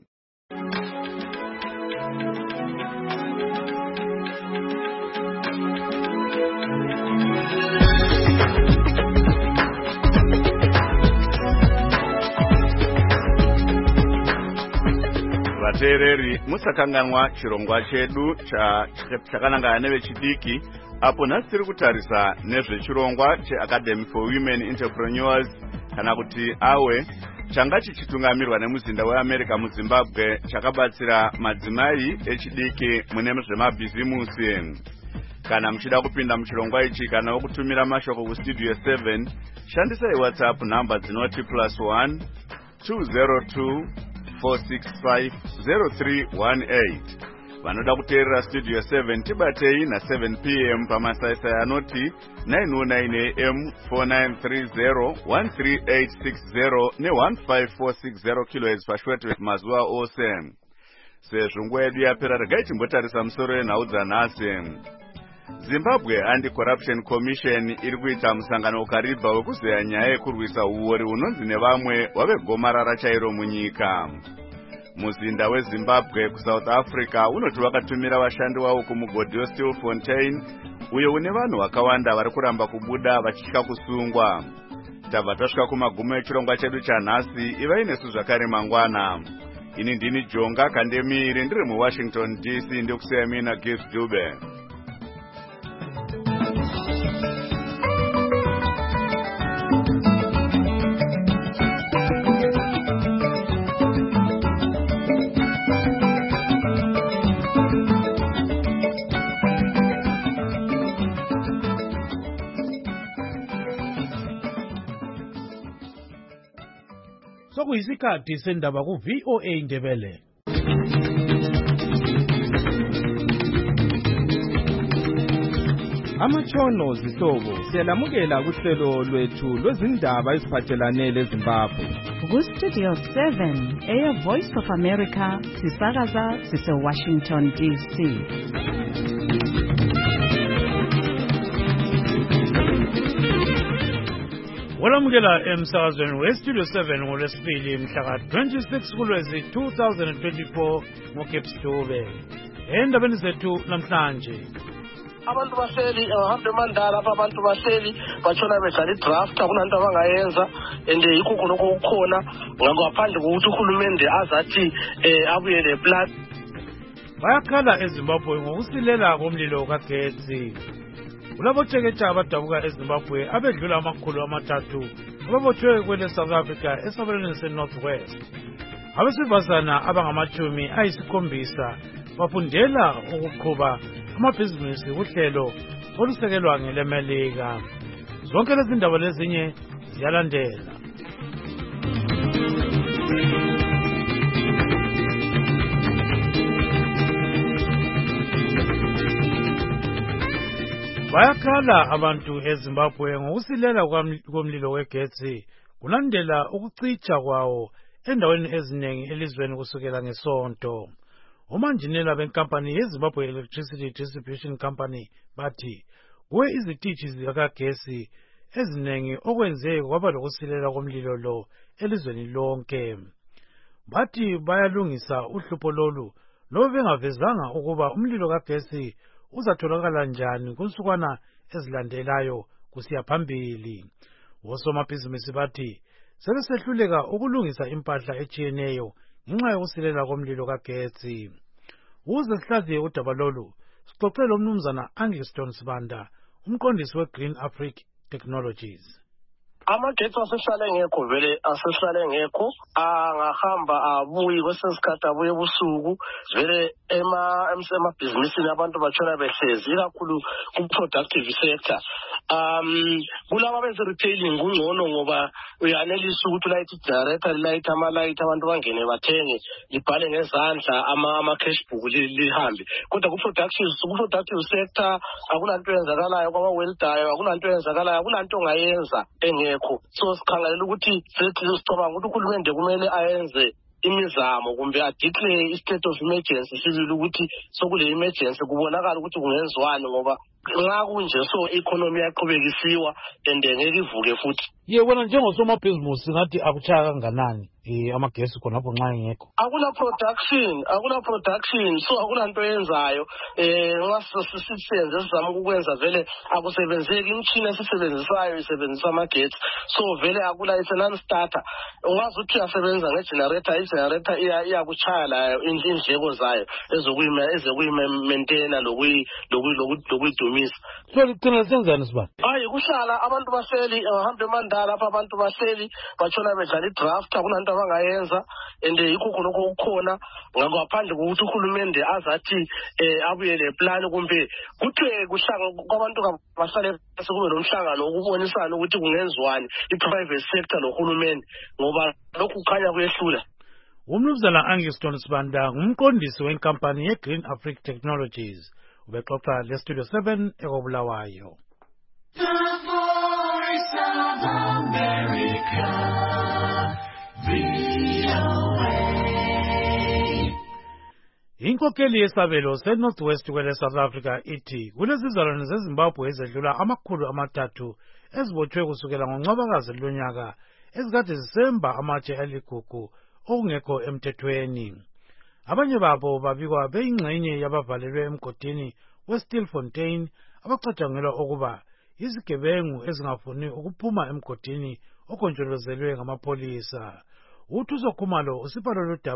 Vateereri, musakanganwa chirongwa chedu chakanangana nevechidiki apo nhasi tiri kutarisa nezvechirongwa cheAcademy for Women Entrepreneurs kana kuti awe changa chichitungamirwa nemuzinda weAmerica muZimbabwe chakabatsira madzimai echidiki mune zvemabhizimusi. Kana muchida kupinda muchirongwa ichi kana wokutumira mashoko kustudio seven, shandisai WhatsApp namba dzinoti plus one two zero two four six five zero three one eight. Vanoda kuteerera studio seven tibatei na seven p m pamasaisai anoti nine oh nine a m four nine three zero one three eight six zero ne one five four six zero kilohertz pashwete mazuva ose. Sezvo nguva yedu yapera, regai timbotarisa musoro wenhau dzanhasi. Zimbabwe Anti-Corruption Commission iri kuita musangano ukaribva wekuzeya nyaya yekurwisa uori unonzi nevamwe wave gomarara chairo munyika. Muzinda weZimbabwe kuSouth Africa unoti wakatumira vashandi wavo kumugodhi weStilfontein uyo une vanhu vakawanda vari kuramba kubuda vachitya kusungwa. Tabva tasvika kumagumo echirongwa chedu chanhasi. Ivai nesu zvakare mangwana. ini ndini Jonga Kandemiri ndiri muWashington D C ndikusemina Gift Dube. Sokuyisikhathi sendaba ku V O A Ndebele. Amatshono zihlobo siyalamukela kuhlelo lwethu lwezindaba eziphathelane leZimbabwe. Ku Studio seven, Air Voice of America, sisakaza sise Washington D C. Walamukela emsakazweni we-Studio seven ngolwesibili mhla twenty-six kuLwezi two thousand twenty-four ngoGift Dube. Endabeni zethu namhlanje. Abantu bahleli ahambe mandala apha abantu bahleli batshona bedlala idraft akunanto abangayenza and yikho khona okukhona ngaphandle kokuthi uhulumende azathi abuye le plan. Bayakhala eZimbabwe ngokusilela komlilo kagetsi. Kulabotsheketsha abadabuka eZimbabwe abedlula amakhulu amathathu ababothwe kwele South Africa esabelweni se-North West. Abesifazana abangamachumi ayisikhombisa bafundela ukuqhuba amabhizinisi kuhlelo olusekelwa ngelemelika. Zonke lezi ndaba lezinye ziyalandela. Bayakhala abantu eZimbabwe ngokusilela komlilo wegetsi kulandela ukucicha kwawo endaweni eziningi elizweni kusukela ngesonto. Omanjinela benkampani yeZimbabwe Electricity Distribution Company bathi kuwe izitishi zikagesi eziningi okwenze kwaba lokusilela komlilo lo elizweni lonke. Bathi bayalungisa uhlupho lolu lobe bengavezanga ukuba umlilo kagesi uzatholakala njani kunsukwana ezilandelayo kusiya phambili. Osomabhizinisi bathi sebesehluleka ukulungisa impahla etshiyeneyo ngenxa yokusilela komlilo kagetsi. Uze sihlaziye udaba lolu sixoxele umnumzana Angiston Sibanda, umqondisi weGreen Africa Technologies. Amagetsi asehlale ngekho vele asehlale ngekho angahamba abuyi kwesesikhathi abuye ebusuku vele ema emabhizinisini abantu batshona behlezi ikakhulu ku-productive sector. Um kulaba benze retailing kungcono ngoba uyanelisa ukuthi ulayithe igenerator lilayithe amalayithi abantu bangene bathenge libhale ngezandla ama-cash book lihambe. Kodwa ku-productive ku-productive sector akunanto eyenzakalayo kwaba-weldayo akunanto eyenzakalayo akunanto ongayenza engekho. So sikhangelela ukuthi sethi sicabanga ukuthi uhulumende kumele ayenze imizamo kumbe adeclare i-state of emergency sibili ukuthi sokule emergency kubonakala ukuthi kungenziwani ngoba nxa kunje so economy yaqhubekisiwa and ngeke ivuke futhi. Ye wena njengosomabhizinisi ngathi akuchaya kanganani eh amagesi khonapho nxa engekho? Akuna production, akuna production so akunanto yenzayo eh nxa sisisenze sizama ukwenza vele akusebenzeki imtshini esisebenzisayo isebenzisa amagesi so vele akula is non starter. Ungazi ukuthi uyasebenza ngegenerator igenerator iyakuchaya layo indleko zayo ezokuyima ezokuyima maintainer lokuyi lokuyidumisa. So ligcina senzani siba? Hayi kuhlala abantu bahleli ahambe mandala apha abantu bahleli batshona bedlala idraft akunanto abangayenza and yikho khona okukhona ngaphandle kokuthi uhulumende azathi abuye le plan kumbe kuthiwe kuhlanga kwabantu bahlale kube nomhlangano ukubonisana ukuthi kungenziwani i-private sector nohulumende ngoba lokhu kukhanya kuyehlula. Umnumzana Angiston Sibanda ngumqondisi wenkampani yeGreen Africa Technologies ubexoxa leStudio seven ekobulawayo. The Voice of America, V O A. Inkokheli yesabelo se-North West kwele South Africa ithi kulezizalwane zeZimbabwe ezedlula amakhulu amathathu ezibotshwe kusukela ngoNcwabakazi lonyaka ezikade zisemba amatshe aligugu okungekho emthethweni. Abanye babo babikwa beyingxenye yabavalelwe emgodini weStilfontein abacatshangelwa ukuba izigebengu ezingafuni ukuphuma emgodini okonjolozelwe ngamapolisa. Uthuso Khumalo usipalo lodaba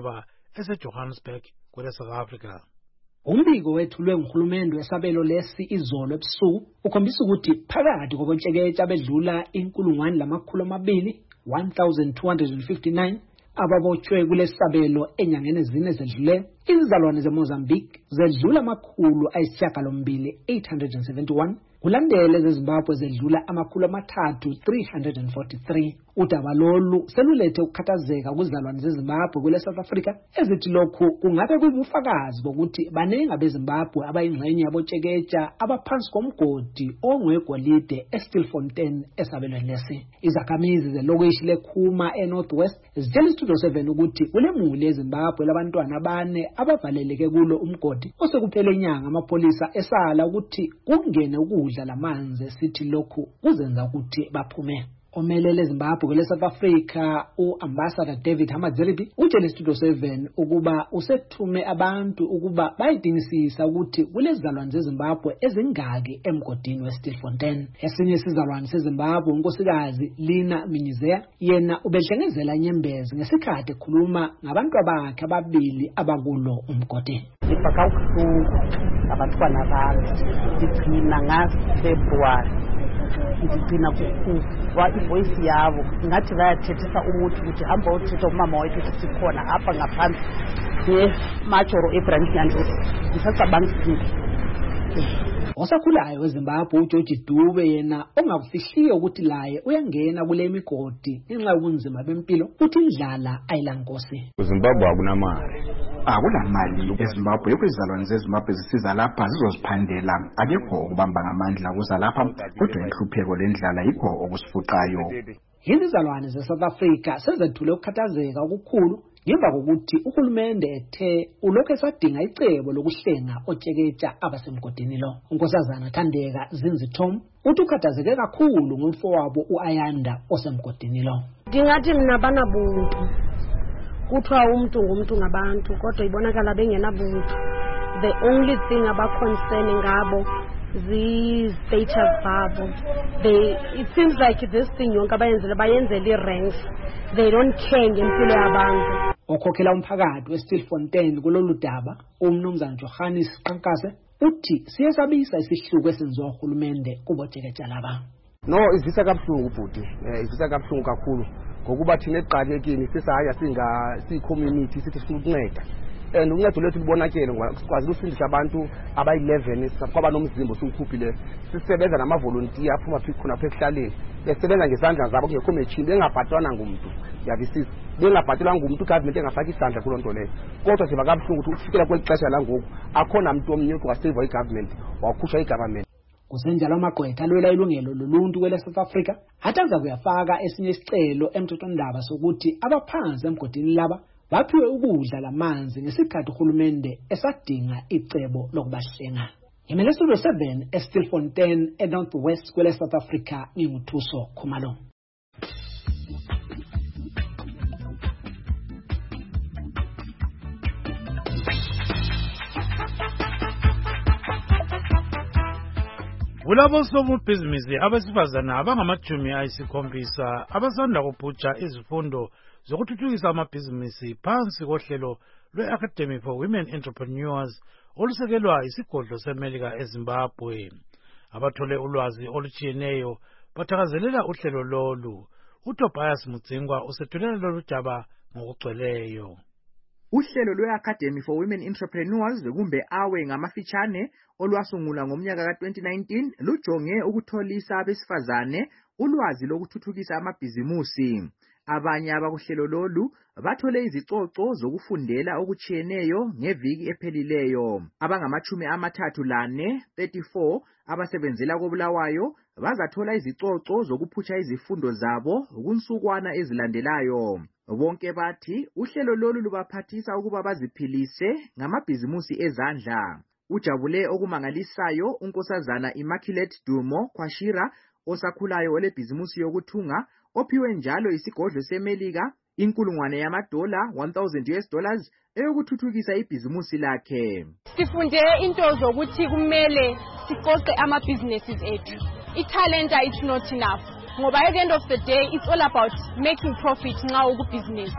eseJohannesburg kwele South Africa. Umbiko wethulwe nguhulumende wesabelo lesi izolo ebusuku ukhombisa ukuthi phakathi kobontsheketshe abedlula inkulungwane lamakhulu amabili one thousand two hundred fifty-nine ababotshwe kulesabelo enyangeni ezine zedlule, izizalwane zeMozambique zedlula amakhulu ayisishiyagalombili eight hundred seventy-one, kulandele zeZimbabwe zedlula amakhulu amathathu three hundred forty-three. Udaba lolu selulethe ukukhathazeka kuzizalwane zeZimbabwe kule South Africa ezithi lokhu kungabe kuyibufakazi bokuthi baningi abeZimbabwe abayingxenye yabotsheketsha abaphansi komgodi ongwegolide eStilfontein esabelweni lesi. Izakhamizi zelokishi leKhuma eNorth West zitshela iStudio seven ukuthi kulemuli eZimbabwe labantwana abane abavaleleke kulo umgodi osekuphele inyanga amapolisa esala ukuthi kungene ukudla lamanzi esithi lokhu kuzenza ukuthi baphume. Omelele Zimbabwe kule South Africa uAmbassador David Hamadziripi utshele iStudio seven ukuba usethume abantu ukuba bayidingisisa ukuthi kulezizalwane zeZimbabwe ezingaki emgodini weStilfontein. Esinye isizalwane seZimbabwe unkosikazi Lina Minyizea yena ubedlengezela inyembezi ngesikhathi ekhuluma ngabantu abakhe ababili abakulo umgodi. Ibakabuhlungu abantwana bami ngigcina ngaFebruary ngigcina kuva ivoice yabo ngathi bayathethisa umuthi ukuthi hamba uthetha umama wethu ukuthi sikhona apha ngaphansi ngemajoro ebranch yandulo ngisacabanga osakhulayo weZimbabwe uGeorge Dube yena ongakufihliyo ukuthi laye uyangena kule migodi ngenxa yobunzima bempilo uthi indlala ayilankosi. uZimbabwe akunamali akulamali eZimbabwe yokwizalwane zeZimbabwe zisiza lapha zizoziphandela akekho ukubamba ngamandla kuza lapha kodwa inhlupheko lendlala yikho okusifuqayo. Izizalwane zeSouth Africa sezethule ukukhathazeka okukhulu ngemva kokuthi uhulumende ethe ulokhu esadinga icebo lokuhlenga otsheketsha abasemgodini lo. Unkosazana Thandeka Zinzithom uthi ukhathazeke kakhulu ngomfowabo uAyanda osemgodini lo. Ndingathi mina banabuntu kuthiwa umuntu ngumuntu ngabantu kodwa ibonakala bengenabuntu. The only thing abaconcern ngabo zi-status babo. They, it seems like this thing yonke abayenzele bayenzele i-ranks. They don't care ngempilo yabantu. Okhokhela umphakathi weStilfontein kulolu daba umnumzana Johannes Qankase uthi siyesabisa isihluku esenziwa uhulumende kubotsheketsha laba. No, izisa kabuhlungu bhuti, eh izisa kabuhlungu kakhulu ngokuba thina eqalekini sisaya singa si-community sithi sifuna ukunceda. And uncedo lethu libonakele ngikwazi ukusindisa abantu abayi-eleven kwaba nomzimbo siwukhuphile. Sisebenza nama-volunteer aphuma khona apha ekuhlaleni besebenza ngezandla zabo kungekho machine bengabhatalwa ngumuntu. Yavisisa bengabhatalwa ngumuntu government engafaki isandla kulo nto leyo. Kodwa siba kabuhlungu ukuthi ufikela kweli xesha langoku akhona umuntu omnye waseva igovernment wakhusha igovernment. Kusenjalo amagqwetha alwela ilungelo loluntu kwele South Africa athanza kuyafaka esinye isicelo emthethwandaba sokuthi abaphansi emgodini laba baphiwe ukudla lamanzi ngesikhathi uhulumende esadinga icebo lokubahlenga. Yimele Studio seven eStilfontein eNorth West kwele South Africa nginguthuso Khumalo. Kulabo sobubhizinisi abesifazana abangamajumi ayisikhombisa abasanda kuphutsha izifundo zokuthuthukisa amabhizinisi phansi kohlelo lwe-Academy for Women Entrepreneurs olusekelwa isigodlo seMelika eZimbabwe. Abathole ulwazi olutshiyeneyo bathakazelela uhlelo lolu. uTobias Mudzingwa usethulela lolu daba ngokugcweleyo. Uhlelo lwe-Academy for Women Entrepreneurs kumbe awe ngamafitshane olwasungulwa ngomnyaka ka twenty nineteen lujonge ukutholisa abesifazane ulwazi lokuthuthukisa amabhizimusi. Abanye abakuhlelo lolu bathole izicoco zokufundela okutshiyeneyo ngeviki ephelileyo. Abangamachumi amathathu lane thirty-four abasebenzela koBulawayo bazathola izicoco zokuphutsha izifundo zabo kunsukwana ezilandelayo. Bonke bathi uhlelo lolu lubaphathisa ukuba baziphilise ngamabhizimusi ezandla. Ujabule okumangalisayo unkosazana Immaculate Dumo Kwashira osakhulayo olebhizimusi yokuthunga ophiwe njalo isigodlo seMelika inkulungwane yamadola one thousand US dollars eyokuthuthukisa ibhizimusi lakhe. Sifunde into zokuthi kumele siqoqe ama businesses ethu. I-talent is not enough. Ngoba at the end of the day it's all about making profit nxa uku business.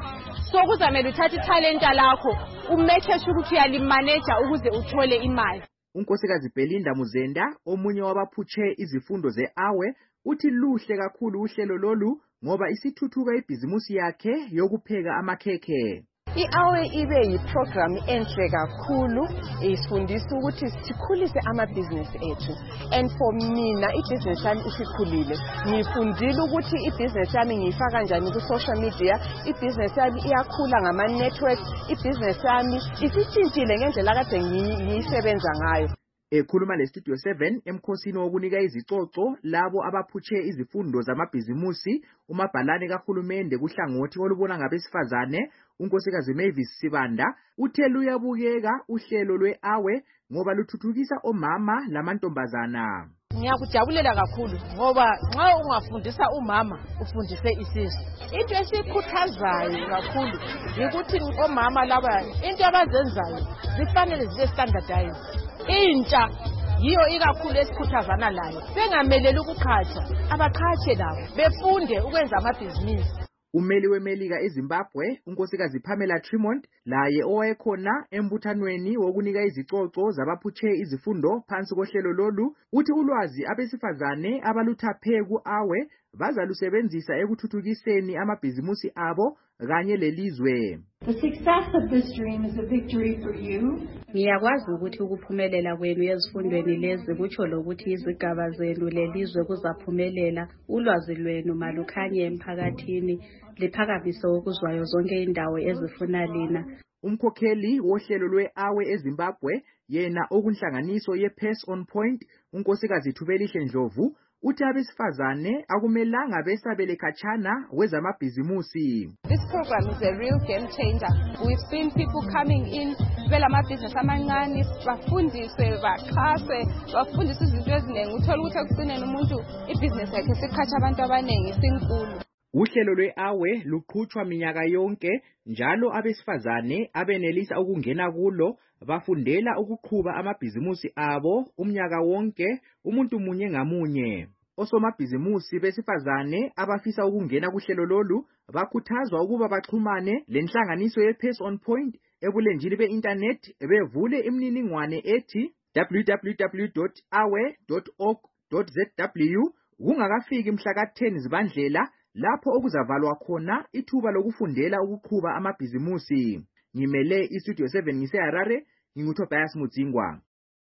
so kuzamele uthathe italenta lakho umake sure ukuthi uyalimanage ukuze uthole imali. unkosikazi Belinda Muzenda omunye wabaphutshe izifundo ze-Awe uthi luhle kakhulu uhlelo lolu ngoba isithuthuka ibhizimusi yakhe yokupheka amakhekhe. I-Awe ibe yiprogram enhle kakhulu isifundisa ukuthi sikhulise amabhizinisi ethu, and for mina ibhizinisi yami isikhulile ngifundile ukuthi ibhizinisi yami ngiyifaka kanjani ku-social media, ibhizinisi yami iyakhula ngama-networks, ibhizinisi yami isitshintshile ngendlela kade ngiyisebenza ngayo. Ekhuluma le-Studio seven emkhosini wokunika izicoco labo abaphutshe izifundo zamabhizimusi umabhalane kahulumende kuhlangothi olubona ngabesifazane unkosikazi Mavis Sibanda uthe luyabukeka uhlelo lwe-Awe ngoba luthuthukisa omama lamantombazana. Ngiyakujabulela kakhulu ngoba nxa ungafundisa umama ufundise isizwe. Into esikhuthazayo kakhulu ukuthi omama laba into abazenzayo zifanele zibe standardized. Intsha yiyo ikakhulu esikhuthazana layo, bengameleli ukukhatha abakhathe labo befunde ukwenza amabhizinisi. Umeli weMelika eZimbabwe unkosikazi Pamela Tremont laye owayekhona embuthanweni wokunika izicoco zabaphutshe izifundo phansi kohlelo lolu uthi ulwazi abesifazane abaluthaphe ku-Awe bazalusebenzisa ekuthuthukiseni amabhizimusi abo kanye lelizwe. The success of this dream is a victory for you. Ngiyakwazi ukuthi ukuphumelela kwenu ezifundweni lezi kutsho lokuthi izigaba zenu lelizwe kuzaphumelela, ulwazi lwenu malukhanye emphakathini liphakamise ukuzwayo zonke indawo ezifuna lina. Umkhokheli wohlelo lwe-Awe eZimbabwe yena okunhlanganiso ye-Pass on Point unkosikazi Thubelihle Ndlovu uthi abesifazane akumelanga besabele khatshana kwezamabhizimusi. This program is a real game changer. We've seen people coming in belamabhizinisi amancane bafundiswe baxhaswe bafundiswe izinto eziningi uthola ukuthi ekugcineni umuntu ibhizinisi yakhe sikhatha abantu abaningi sinkulu. Uhlelo lwe-Awe luqhutshwa minyaka yonke njalo abesifazane abenelisa ukungena kulo bafundela ukuqhuba amabhizimusi abo umnyaka wonke umuntu munye ngamunye. Osomabhizimusi besifazane abafisa ukungena kuhlelo lolu bakhuthazwa ukuba baxhumane lenhlanganiso ye-Pass on Point ebulenjini be-internet bevule imininingwane ethi w w w dot awe dot org dot z w kungakafiki mhla ka ten Zibandlela lapho okuzavalwa khona ithuba lokufundela ukuqhuba amabhizimusi. Ngimele iStudio seven ngiseHarare, nginguTobias Mudzingwa.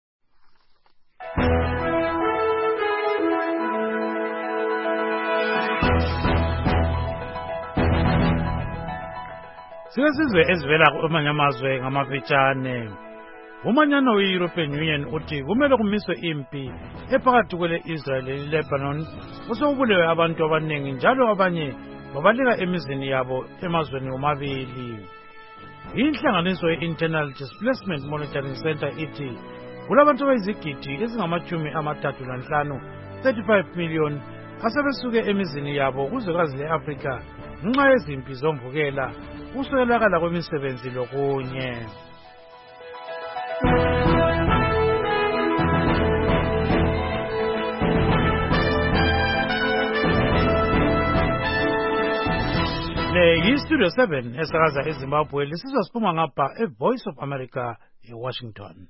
Siyasizwe ezivela kwamanye amazwe ngamafitshane. Umanyano we-European Union uthi kumele kumiswe impi ephakathi kwele-Israel le-Lebanon osokubulewe abantu abaningi njalo abanye babaleka emizini yabo emazweni omabili. Inhlanganiso ye-Internal Displacement Monitoring Center ithi kulabantu abayizigidi ezingamachumi amathathu lanhlanu thirty-five million asebesuke emizini yabo kuzwekazi le-Afrika ngenxa yezimpi zomvukela ukuswelakala kwemisebenzi lokunye. Le yi-Studio seven esakaza eZimbabwe lisizwa siphuma ngapha e-Voice of America eWashington.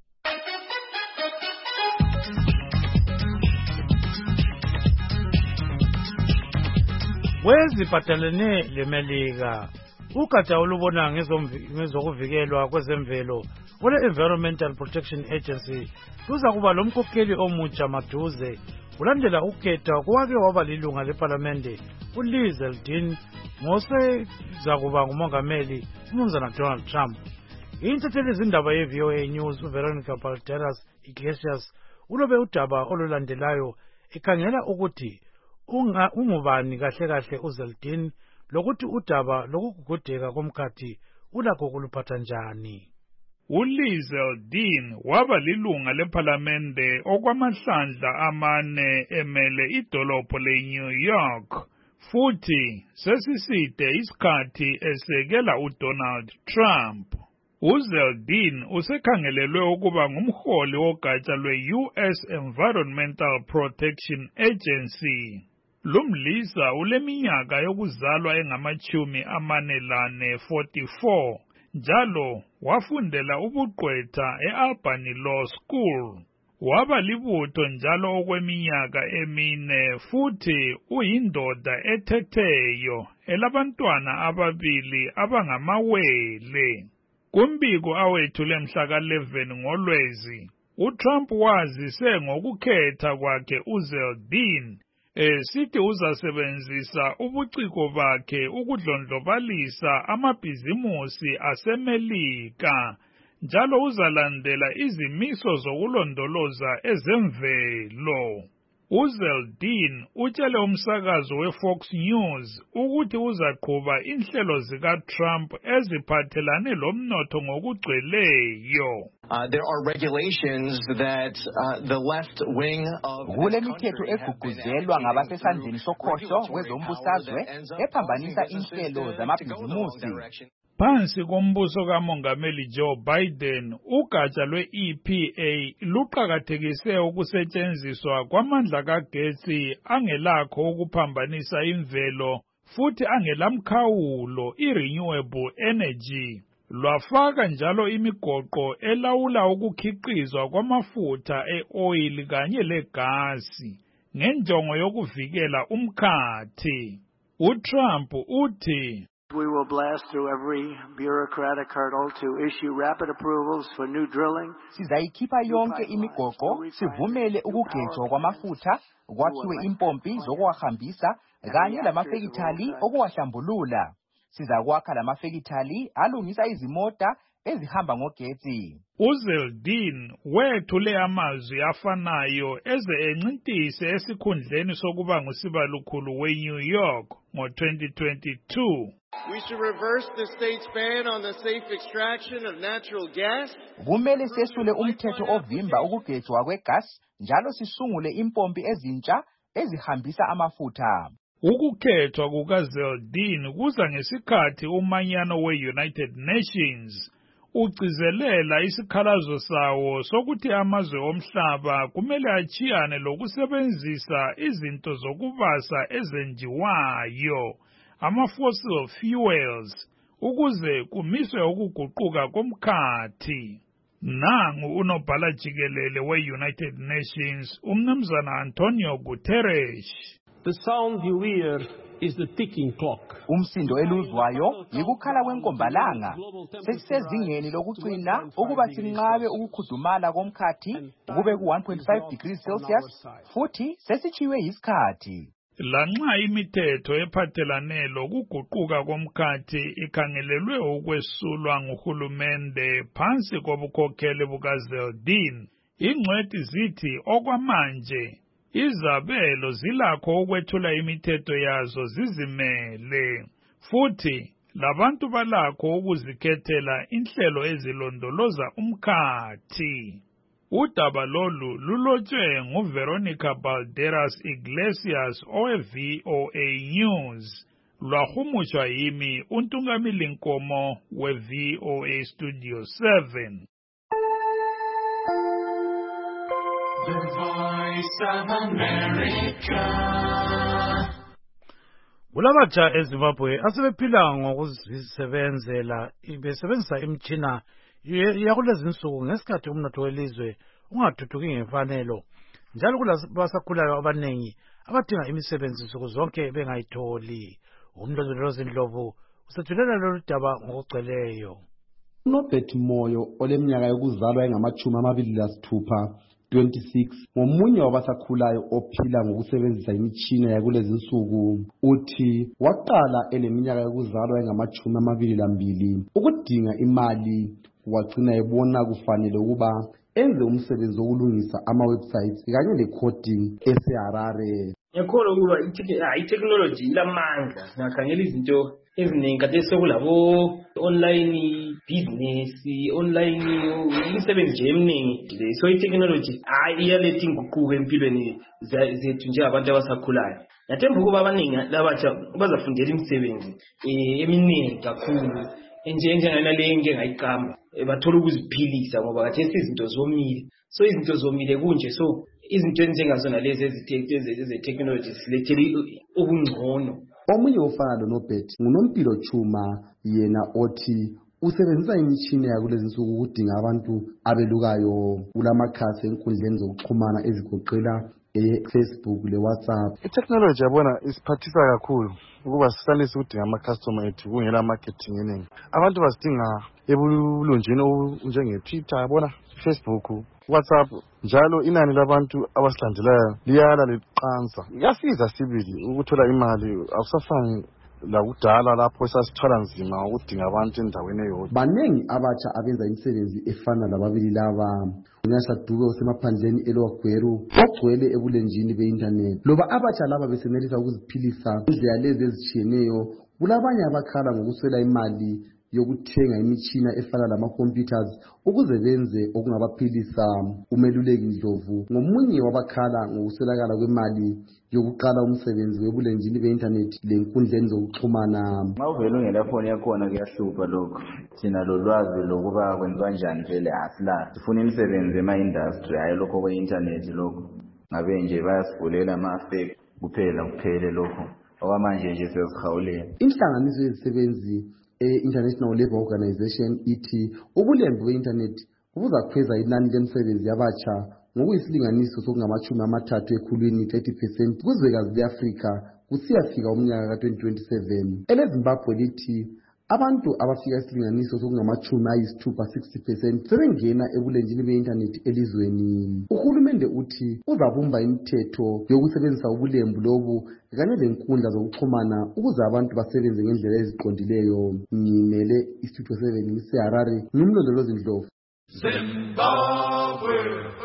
Weziphathelene leMelika ugatsha olubona ngezokuvikelwa kwezemvelo ole-Environmental Protection Agency luza kuba lomkhokheli omutsha maduze kulandela ukukhetha kwake waba lilunga lePhalamende uLiz Eldin ngosezakuba ngumongameli uMnumzana Donald Trump. Intatheli izindaba ye-V O A News uVeronica Balderas Iglesias ulobe udaba olulandelayo ekhangela ukuthi ungubani kahle kahle uZeldin lokuthi udaba lokugugudeka komkhathi ulakho kuluphatha njani. uLiz Eldin waba lilunga lePhalamende okwamahlandla amane emele idolopho leNew York futhi sesiside isikhathi esekela uDonald Trump. uZeldin usekhangelelwe ukuba ngumholi wogatsha lwe-U S Environmental Protection Agency. Lumlisa uleminyaka yokuzalwa engamachumi amane lane forty-four njalo wafundela ubugqwetha e-Albany Law School. Waba libutho njalo okweminyaka emine futhi uyindoda ethetheyo elabantwana ababili abangamawele. Kumbiko awethule mhla ka eleven ngoLwezi, uTrump wazise ngokukhetha kwakhe uZeldin esithi uzasebenzisa ubuciko bakhe ukudlondlobalisa amabhizimusi aseMelika njalo uzalandela izimiso zokulondoloza ezemvelo. uZeldin utshele umsakazo weFox News ukuthi uzaqhuba inhlelo zikaTrump eziphathelane lomnotho ngokugcweleyo. Uh, there are regulations that uh, the left wing of kulemithetho eguquzelwa ngabasesandleni sokhohlo kwezombusazwe ephambanisa inhlelo zamabhizimusi. Phansi kombuso kaMongameli Joe Biden, ugatsha lwe-E P A luqakathekise ukusetshenziswa kwamandla kagetsi angelakho ukuphambanisa imvelo futhi angelamkhawulo i-renewable energy. Lwafaka njalo imigoqo elawula ukukhiqizwa kwamafutha e-oil kanye legasi ngenjongo yokuvikela umkhathi. uTrump uthi We will blast through every bureaucratic hurdle to issue rapid approvals for new drilling. Sizayikhipha yonke imigoqo sivumele ukugejwa kwamafutha, kwakhiwe impompi zokuwahambisa kanye lamafekithali okuwahlambulula. Sizakwakha lamafekithali alungisa izimota ezihamba ngogetsi. uZeldin wethule amazwi afanayo eze encintise esikhundleni sokuba ngusibalukhulu weNew York ngo twenty twenty-two. We should reverse the state's ban on the safe extraction of natural gas. Kumele sesule umthetho ovimba ukugejwa kwegas njalo sisungule impompi ezintsha ezihambisa amafutha. Ukukhethwa kukaZeldin kuza ngesikhathi umanyano we-United Nations ugcizelela isikhalazo sawo sokuthi amazwe omhlaba kumele achiyane lokusebenzisa izinto zokubasa ezenjiwayo, ama-fossil fuels, ukuze kumiswe ukuguquka komkhathi. Nangu unobhala jikelele we-United Nations, umnumzana Antonio Guterres. The sound you hear is the ticking clock. Umsindo eluzwayo yikukhala kwenkombalanga. Sesisezingeni lokugcina ukuba sinqabe ukukhudumala komkhathi kube ku one point five degrees Celsius futhi sesichiwe isikhathi. Lanxa imithetho ephathelane lokuguquka komkhathi ikhangelelwe ukwesulwa nguhulumende phansi kobukhokheli bukaZeldin, ingcwethi zithi okwamanje izabelo zilakho ukwethula imithetho yazo zizimele, futhi labantu balakho ukuzikhethela inhlelo ezilondoloza umkhathi. Udaba lolu lulotshwe nguVeronica Balderas Iglesias owe-V O A News, lwahumushwa yimi uNtungamili Nkomo we-V O A Studio seven. The Voice of America. Kulabatsha eZimbabwe asebephila ngokuzisebenzela besebenzisa imtshina yakulezi insuku ngesikhathi umnotho welizwe ungathuthuki ngemfanelo, njalo kulabasakhulayo abanengi abadinga imisebenzi nsuku zonke bengayitholi. Umlondolozi Ndlovu usethulela lolu daba ngokugcweleyo. uNobert Moyo oleminyaka yokuzalwa engamachumi amabili lasithupha twenty-six ngomunye wabasakhulayo ophila ngokusebenzisa imitshina yakulezi insuku. Uthi waqala eneminyaka yokuzalwa engamachumi amabili lambili ukudinga imali, wagcina ebona kufanele ukuba enze umsebenzi wokulungisa ama-websites kanye le-coding eseHarare. Ngiyakholwa ukuba i-technology ilamandla, singakhangela izinto eziningi kade sekulabo online business, online imisebenzi nje eminingi. So i-technology hayi iyaletha inguquko empilweni zethu njengabantu abasakhulayo. Nathemba ukuba abaningi labatsha bazafundela imisebenzi eminingi kakhulu enjengana le ngeke ngayiqamba bathola ukuziphilisa ngoba kathesi izinto zomile so izinto zomile kunje so izinto enjengazona lezi ezitechnology silethele ubungcono. Omunye ofana loNobet nguNompilo Chuma yena othi usebenzisa imitshini yakulezi insuku ukudinga abantu abelukayo kulamakhasi enkundleni zokuxhumana ezigoqela e-Facebook le-WhatsApp. I-technology yabona isiphathisa kakhulu ukuba sisalise ukudinga ama-customer ethu kungela marketing eningi. Abantu basidinga ebulunjini njenge-Twitter yabona, Facebook, WhatsApp, njalo inani labantu abasilandelayo liyala liqansa. Kuyasiza sibili ukuthola imali, awusafani lakudala lapho sasithwala nzima ukudinga abantu endaweni eyodwa. Baningi abatsha abenza imisebenzi efana lababili laba. Unyasha Dube osemaphandleni eLwagweru ogcwele ebulenjini be-internet. Loba abatsha laba besenelisa ukuziphilisa indlela lezi ezitshiyeneyo, kulabanye abakhala ngokuswela imali yokuthenga imitshina efana lama-computers ukuze benze okungabaphilisa. Umeluleki Ndlovu ngomunye wabakhala ngokuswelakala kwemali yokuqala umsebenzi webulenjini be-internet lenkundleni zokuxhumana. Uma uvele ungela foni yakhona kuyahlupha lokho. Thina lo lwazi lokuba kwenziwa njani vele asila. Sifuna imisebenzi ema-industry hayi lokho kwe-internet lokho. Ngabe nje bayasivulela ama-fake kuphela kuphele lokho. Okwamanje nje sesihawulela. Inhlanganiso yezisebenzi e-International Labour Organization ithi ubulembu be-internet buzakhweza inani lemisebenzi yabatsha ngokuyisilinganiso sokungamachumi amathathu ekhulwini thirty percent kuzwekazi le-Afrika kusiyafika umnyaka ka-twenty twenty-seven. EleZimbabwe lithi abantu abafika isilinganiso sokungamachumi ayisithupha sixty percent sebengena ebulenjini be-internet elizweni. Uhulumende uthi uzabumba imithetho yokusebenzisa ubulembu lobu kanye lenkundla zokuxhumana ukuze abantu basebenze ngendlela eziqondileyo. Ngimele iStudio seven ngiseHarare, ngimlondolozi Ndlovu. Zimbabwe.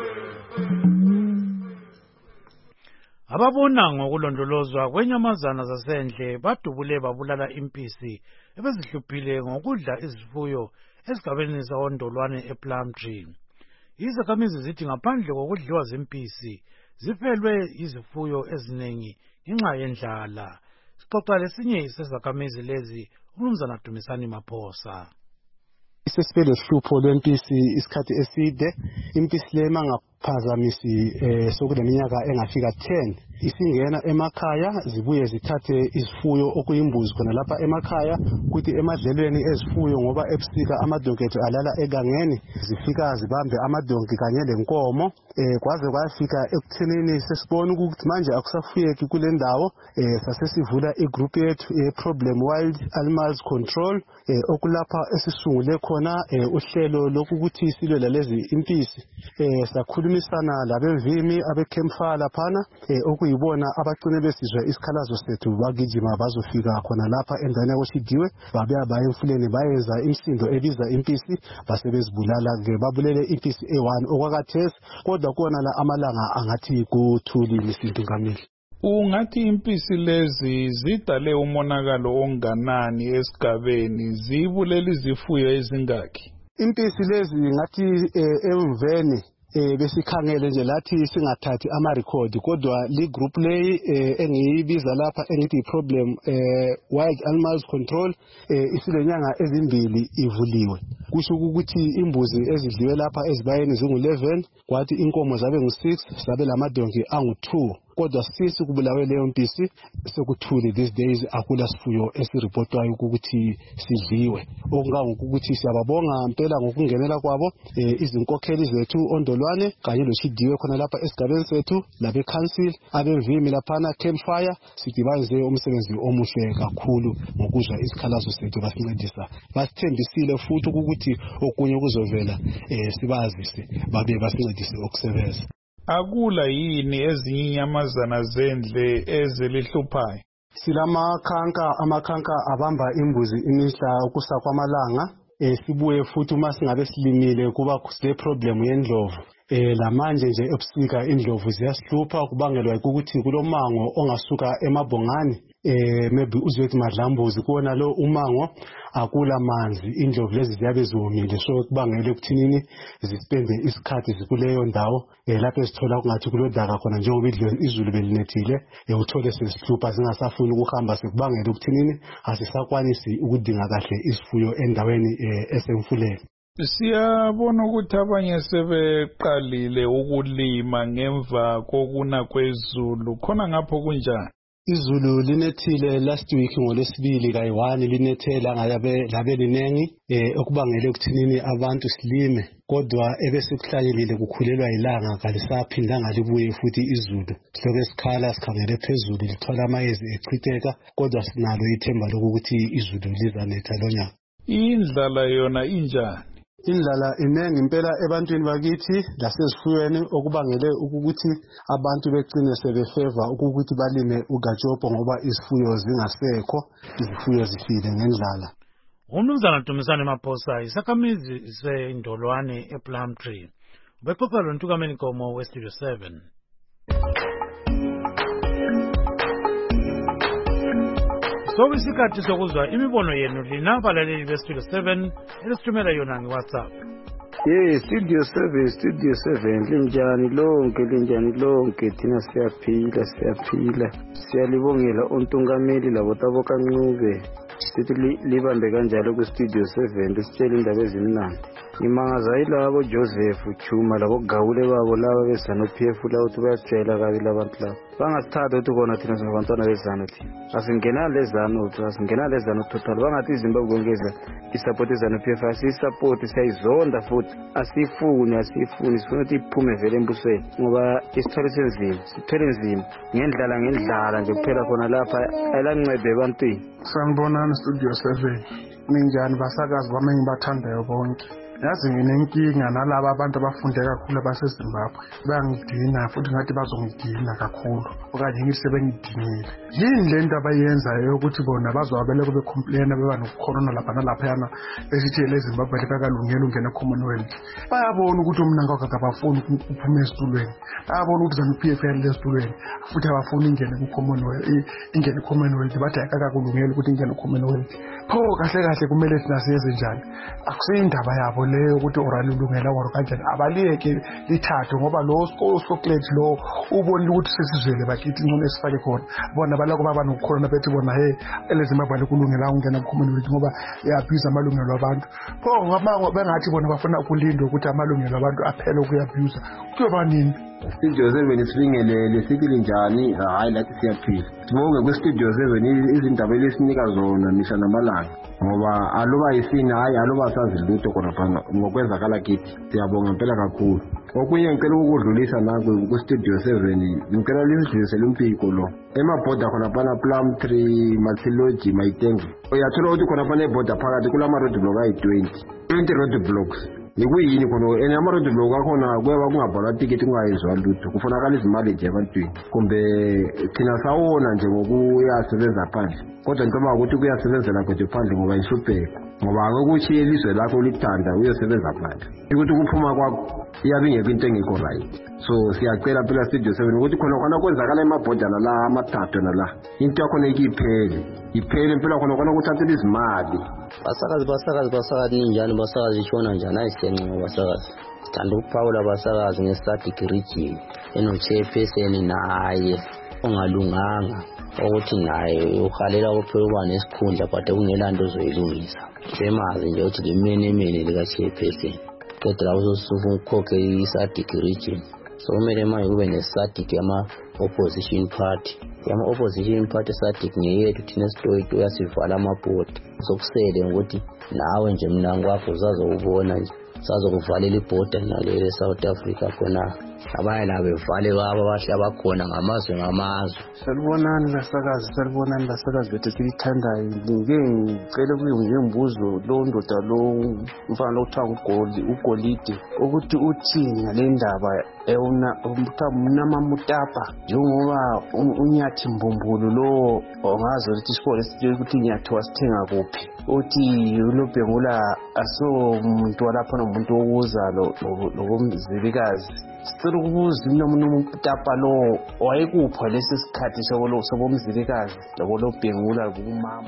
Ababona ngokulondolozwa kwenyamazana zasendle badubule babulala impisi ebezihluphile ngokudla izifuyo esigabeni sawoNdolwane ePlumtree. Izakhamizi zithi ngaphandle kokudliwa zimpisi zifelwe izifuyo eziningi ngenxa yendlala. Sixoxa lesinye sezakhamizi lezi uMnumzana Dumisani Maphosa. Isesibele hlupho lwempisi isikhathi eside, impisi le mangaphazamisi eh sokuleminyaka engafika ten isingena emakhaya zibuye zithathe izifuyo okuyimbuzi khona lapha emakhaya kuthi emadlelweni ezifuyo ngoba ebusika amadonketo alala egangeni zifika zibambe amadonki kanye lenkomo eh kwaze kwafika ekuthenini sesibona ukuthi manje akusafuyeki kule ndawo eh sasesivula igroup yethu ye-Problem Wild Animals Control eh okulapha esisungule khona eh uhlelo lokuthi silwe lalezi impisi eh sakhulumisana labemvimi abeCampfire laphana eh okuyibona abagcine besizwe isikhalazo sethu bagijima bazofika khona lapha endaweni yakoShidiwe babuya baye emfuleni bayenza imsindo ebiza impisi basebezibulala ke babulele impisi e one okwakathesi kodwa kona la amalanga angathi kuthuli isinto ngamili. Ungathi impisi lezi zidale umonakalo onganani esigabeni zibulele izifuyo ezingaki? Impisi lezi ngathi emveni eh besikhangele nje lathi singathathi ama record kodwa li group lay engiyibiza lapha engithi problem eh Wild Animals Control eh isilenyanga ezimbili ivuliwe kusho ukuthi imbuzi ezidliwe lapha ezibayeni zingu eleven kwathi inkomo zabe ngu six sabe lamadonki angu two kodwa sisi kubulawe leyo mpisi sekuthuli these days akula sifuyo esirepotwayo ukuthi sidliwe okungangokuthi siyababonga impela ngokungenela kwabo eh, izinkokheli zethu oNdolwane kanye loShidiwe khona lapha esigabeni sethu labe council abemvimi laphana Campfire sidibanze umsebenzi omuhle kakhulu ngokuzwa isikhalazo sethu basincedisa basithembisile futhi ukuthi okunye kuzovela eh, sibazise babe basincedise ukusebenza. Akula yini ezinye inyamazana zendle ezilihluphayo? Silamakhanka amakhanka abamba imbuzi imihla ukusa kwamalanga eh sibuye futhi uma singabe silimile kuba kuse problem yendlovu eh lamanje nje ebusika indlovu ziyasihlupha kubangelwa ukuthi kulomango ongasuka emabhongani eh maybe uzwethi madlambuzi kuona lo umango akula manzi indlovu lezi ziyabe ziwomile so kubangele ukuthinini zispende isikhathi zikuleyo ndawo eh lapho esithola kungathi kulodaka khona njengoba izulu belinethile eh uthole sesihlupha singasafuni ukuhamba sekubangela ukuthinini asisakwanisi ukudinga kahle isifuyo endaweni esemfuleni. Siyabona ukuthi abanye sebeqalile ukulima ngemva kokuna kwezulu khona ngapho kunjani? Izulu linethile last week ngolesibili kayi-one linethela ngabe labe linengi eh okubangele ukuthinini abantu silime kodwa ebesikuhlanyelile kukhulelwa ilanga kalisaphinda ngalibuye futhi izulu siloke sikhala sikhangele phezulu lithola amayezi echitheka kodwa sinalo ithemba lokuthi izulu lizanetha lonyaka. Indlala yona injani? Indlala inengi impela ebantwini bakithi lasezifuyweni okubangele ukuthi abantu begcine sebefeva ukuthi balime ugajobo ngoba izifuyo zingasekho izifuyo zifile ngendlala. Umnumzana Dumisani Maphosa isakhamizi seNdolwane ePlumtree ubexoxa loNtukameni Nkomo weStudio seven. So isikhathi sokuzwa imibono yenu lina balaleli beStudio seven elisithumela yona ngeWhatsApp. Yes, Studio seven, Studio seven, linjani lonke, linjani lonke, thina siyaphila, siyaphila. Siyalibongela uNtungameli labotabo kaNcube. Sithi libambe kanjalo kuStudio seven, lisitshela indaba ezimnandi. Imangaza yilabo Joseph Chuma labo Gawule babo laba beZanu P F la uthi bayasitshela kabi labantu laba. Bangasithatha ukuthi bona thina singabantwana beZanu thina. Asingena lezanu, asingena lezanu total. Bangathi iZimbabwe ngeza isupport iZanu P F asisupport siyayizonda futhi. Asifuni asifuni sifuna ukuthi iphume vele embusweni ngoba isithole senzima, sithole nzima. Ngendlala ngendlala nje kuphela khona lapha ayelancede ebantwini. Sanibonani Studio seven. Minjani basakazi bami engibathandayo bonke. Yazi nginenkinga nalabo abantu abafunde kakhulu baseZimbabwe. Bangidina futhi ngathi bazongidina kakhulu. Okanye ngithi sebengidinile. Yini le nto abayenzayo ukuthi bona bazowabele kube complain beba nocorona lapha nalapha yana esithi leZimbabwe libakalungela ungena Commonwealth. Bayabona ukuthi umnanga akabafuni ukuphuma esitulweni. Bayabona ukuthi ZANU P F yale esitulweni futhi abafuni ingene ku Commonwealth ingene Commonwealth bathi akakulungela ukuthi ingene Commonwealth. Pho kahle kahle kumele thina siyenze njani? Akusindaba yabo leyo ukuthi oralulungela waro kanjani abaliyeke lithathe ngoba lo Scotland lo ubonile ukuthi sesizwele bakithi ngone sifake khona bona balako baba nokukhona bethi bona hey eleZimbabwe kulungela ungena kuCommonwealth ngoba yabhiza amalungelo abantu pho ngabango bengathi bona bafuna ukulinda ukuthi amalungelo abantu aphele ukuyabhiza kuyoba nini? Studio seven sibingelele siphile njani? Hayi lathi siyaphila. Sibonge kuStudio seven izindaba elisinika zona misha namalanga ngoba aluba isini hayi aluba sazi lutho khona phana ngokwenzakala kithi. Siyabonga impela kakhulu. Okunye ngicela ukudlulisa nanku kuStudio seven ngicela lisidlulisele umpiko lo. Emabhoda khona phana Plumtree, Matsiloji, Maitengu. Uyathola ukuthi khona phana ebhoda phakathi kulama road block ayi twenty. twenty road blocks. Yikuyini khona ene ama road block akhona kweba kungabhalwa ticket kungayizwa lutho kufunakala izimali nje ebantwini kumbe thina sawona nje ngokuyasebenza phandle kodwa noma ukuthi kuyasebenzela kodwa phandle ngoba ishupheka ngoba akukuthi elizwe lakho lithanda uyosebenza phandle ukuthi kuphuma kwakho iyabe ingekho into engekho right. So siyacela phela Studio seven ukuthi khona khona kwenzakala emabhodana la amathathu nala into yakho neyiphele iphele impela khona khona ukuthathela izimali. Basakazi basakazi basakazi ninjani basakazi ishona njani ayisenqo basakazi sithanda ukuphawula basakazi ngeStatic Region enochairperson naye ongalunganga ukuthi naye uhalela ukuphela nesikhundla but kungela nto zoyilungisa semazi nje ukuthi limene emene lika chairperson kodwa uzosuka ukukhokhe iStatic Region so kumele manje kube neStatic yama opposition party yama opposition party Static ngeyethu thina sitoyito yasivala amabhodi sokusele ukuthi nawe nje mina ngwakho uzazobona nje sazokuvalela ibhoda nalele South Africa khona abanye la bevale baba bahle abakhona ngamazwe ngamazwe. Salibonani lasakazi salibonani lasakazi bethu silithandayo ngike ngicela kuye umbuzo lo ndoda lo mfana othawa uGoldi uGolide ukuthi uthini ngale ndaba euna umthamuna Mutapa njengoba unyathi Mbumbulu lo ongazo ukuthi isikole sithi ukuthi inyathi wasithenga kuphi uthi uLobhengula aso umuntu walapha nomuntu owuzalo lokumzibikazi sicela ukubuza noma uMtapa lo wayekupha lesi sikhathi sokolo sobomzilikazi lokolo bhengula kumambo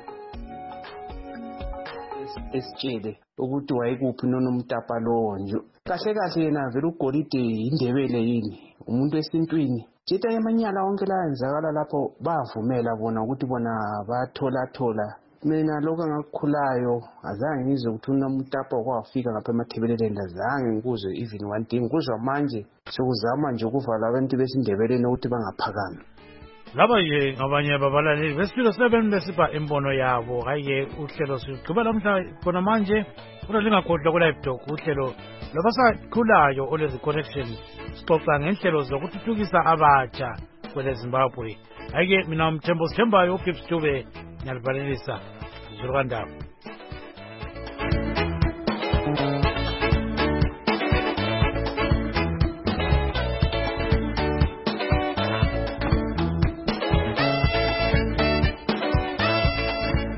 esitshele ukuthi wayekuphi nona uMtapa lo nje kahle kahle yena vele uGolide indebele yini umuntu esintwini Jita yamanyala onke la enzakala lapho bavumela bona ukuthi bona bathola thola mina lokho ngakukhulayo azange ngizwe ukuthi uNomtapa kwafika ngapha emathebeleleni azange ngikuzwe even one thing kuzwa manje sokuzama nje ukuvala abantu besindebeleni ukuthi bangaphakami laba ye ngabanye babalaleli besipilo seven besipha imbono yabo hayi uhlelo sigqiba lamhla khona manje kodwa lingakhohlwa ku live talk uhlelo labasakhulayo olezi connection sixoxa ngenhlelo zokuthuthukisa abatsha kwele Zimbabwe hayi mina umthembo sithembayo uGibbs Dube ngiyalibalelisa Zurwanda.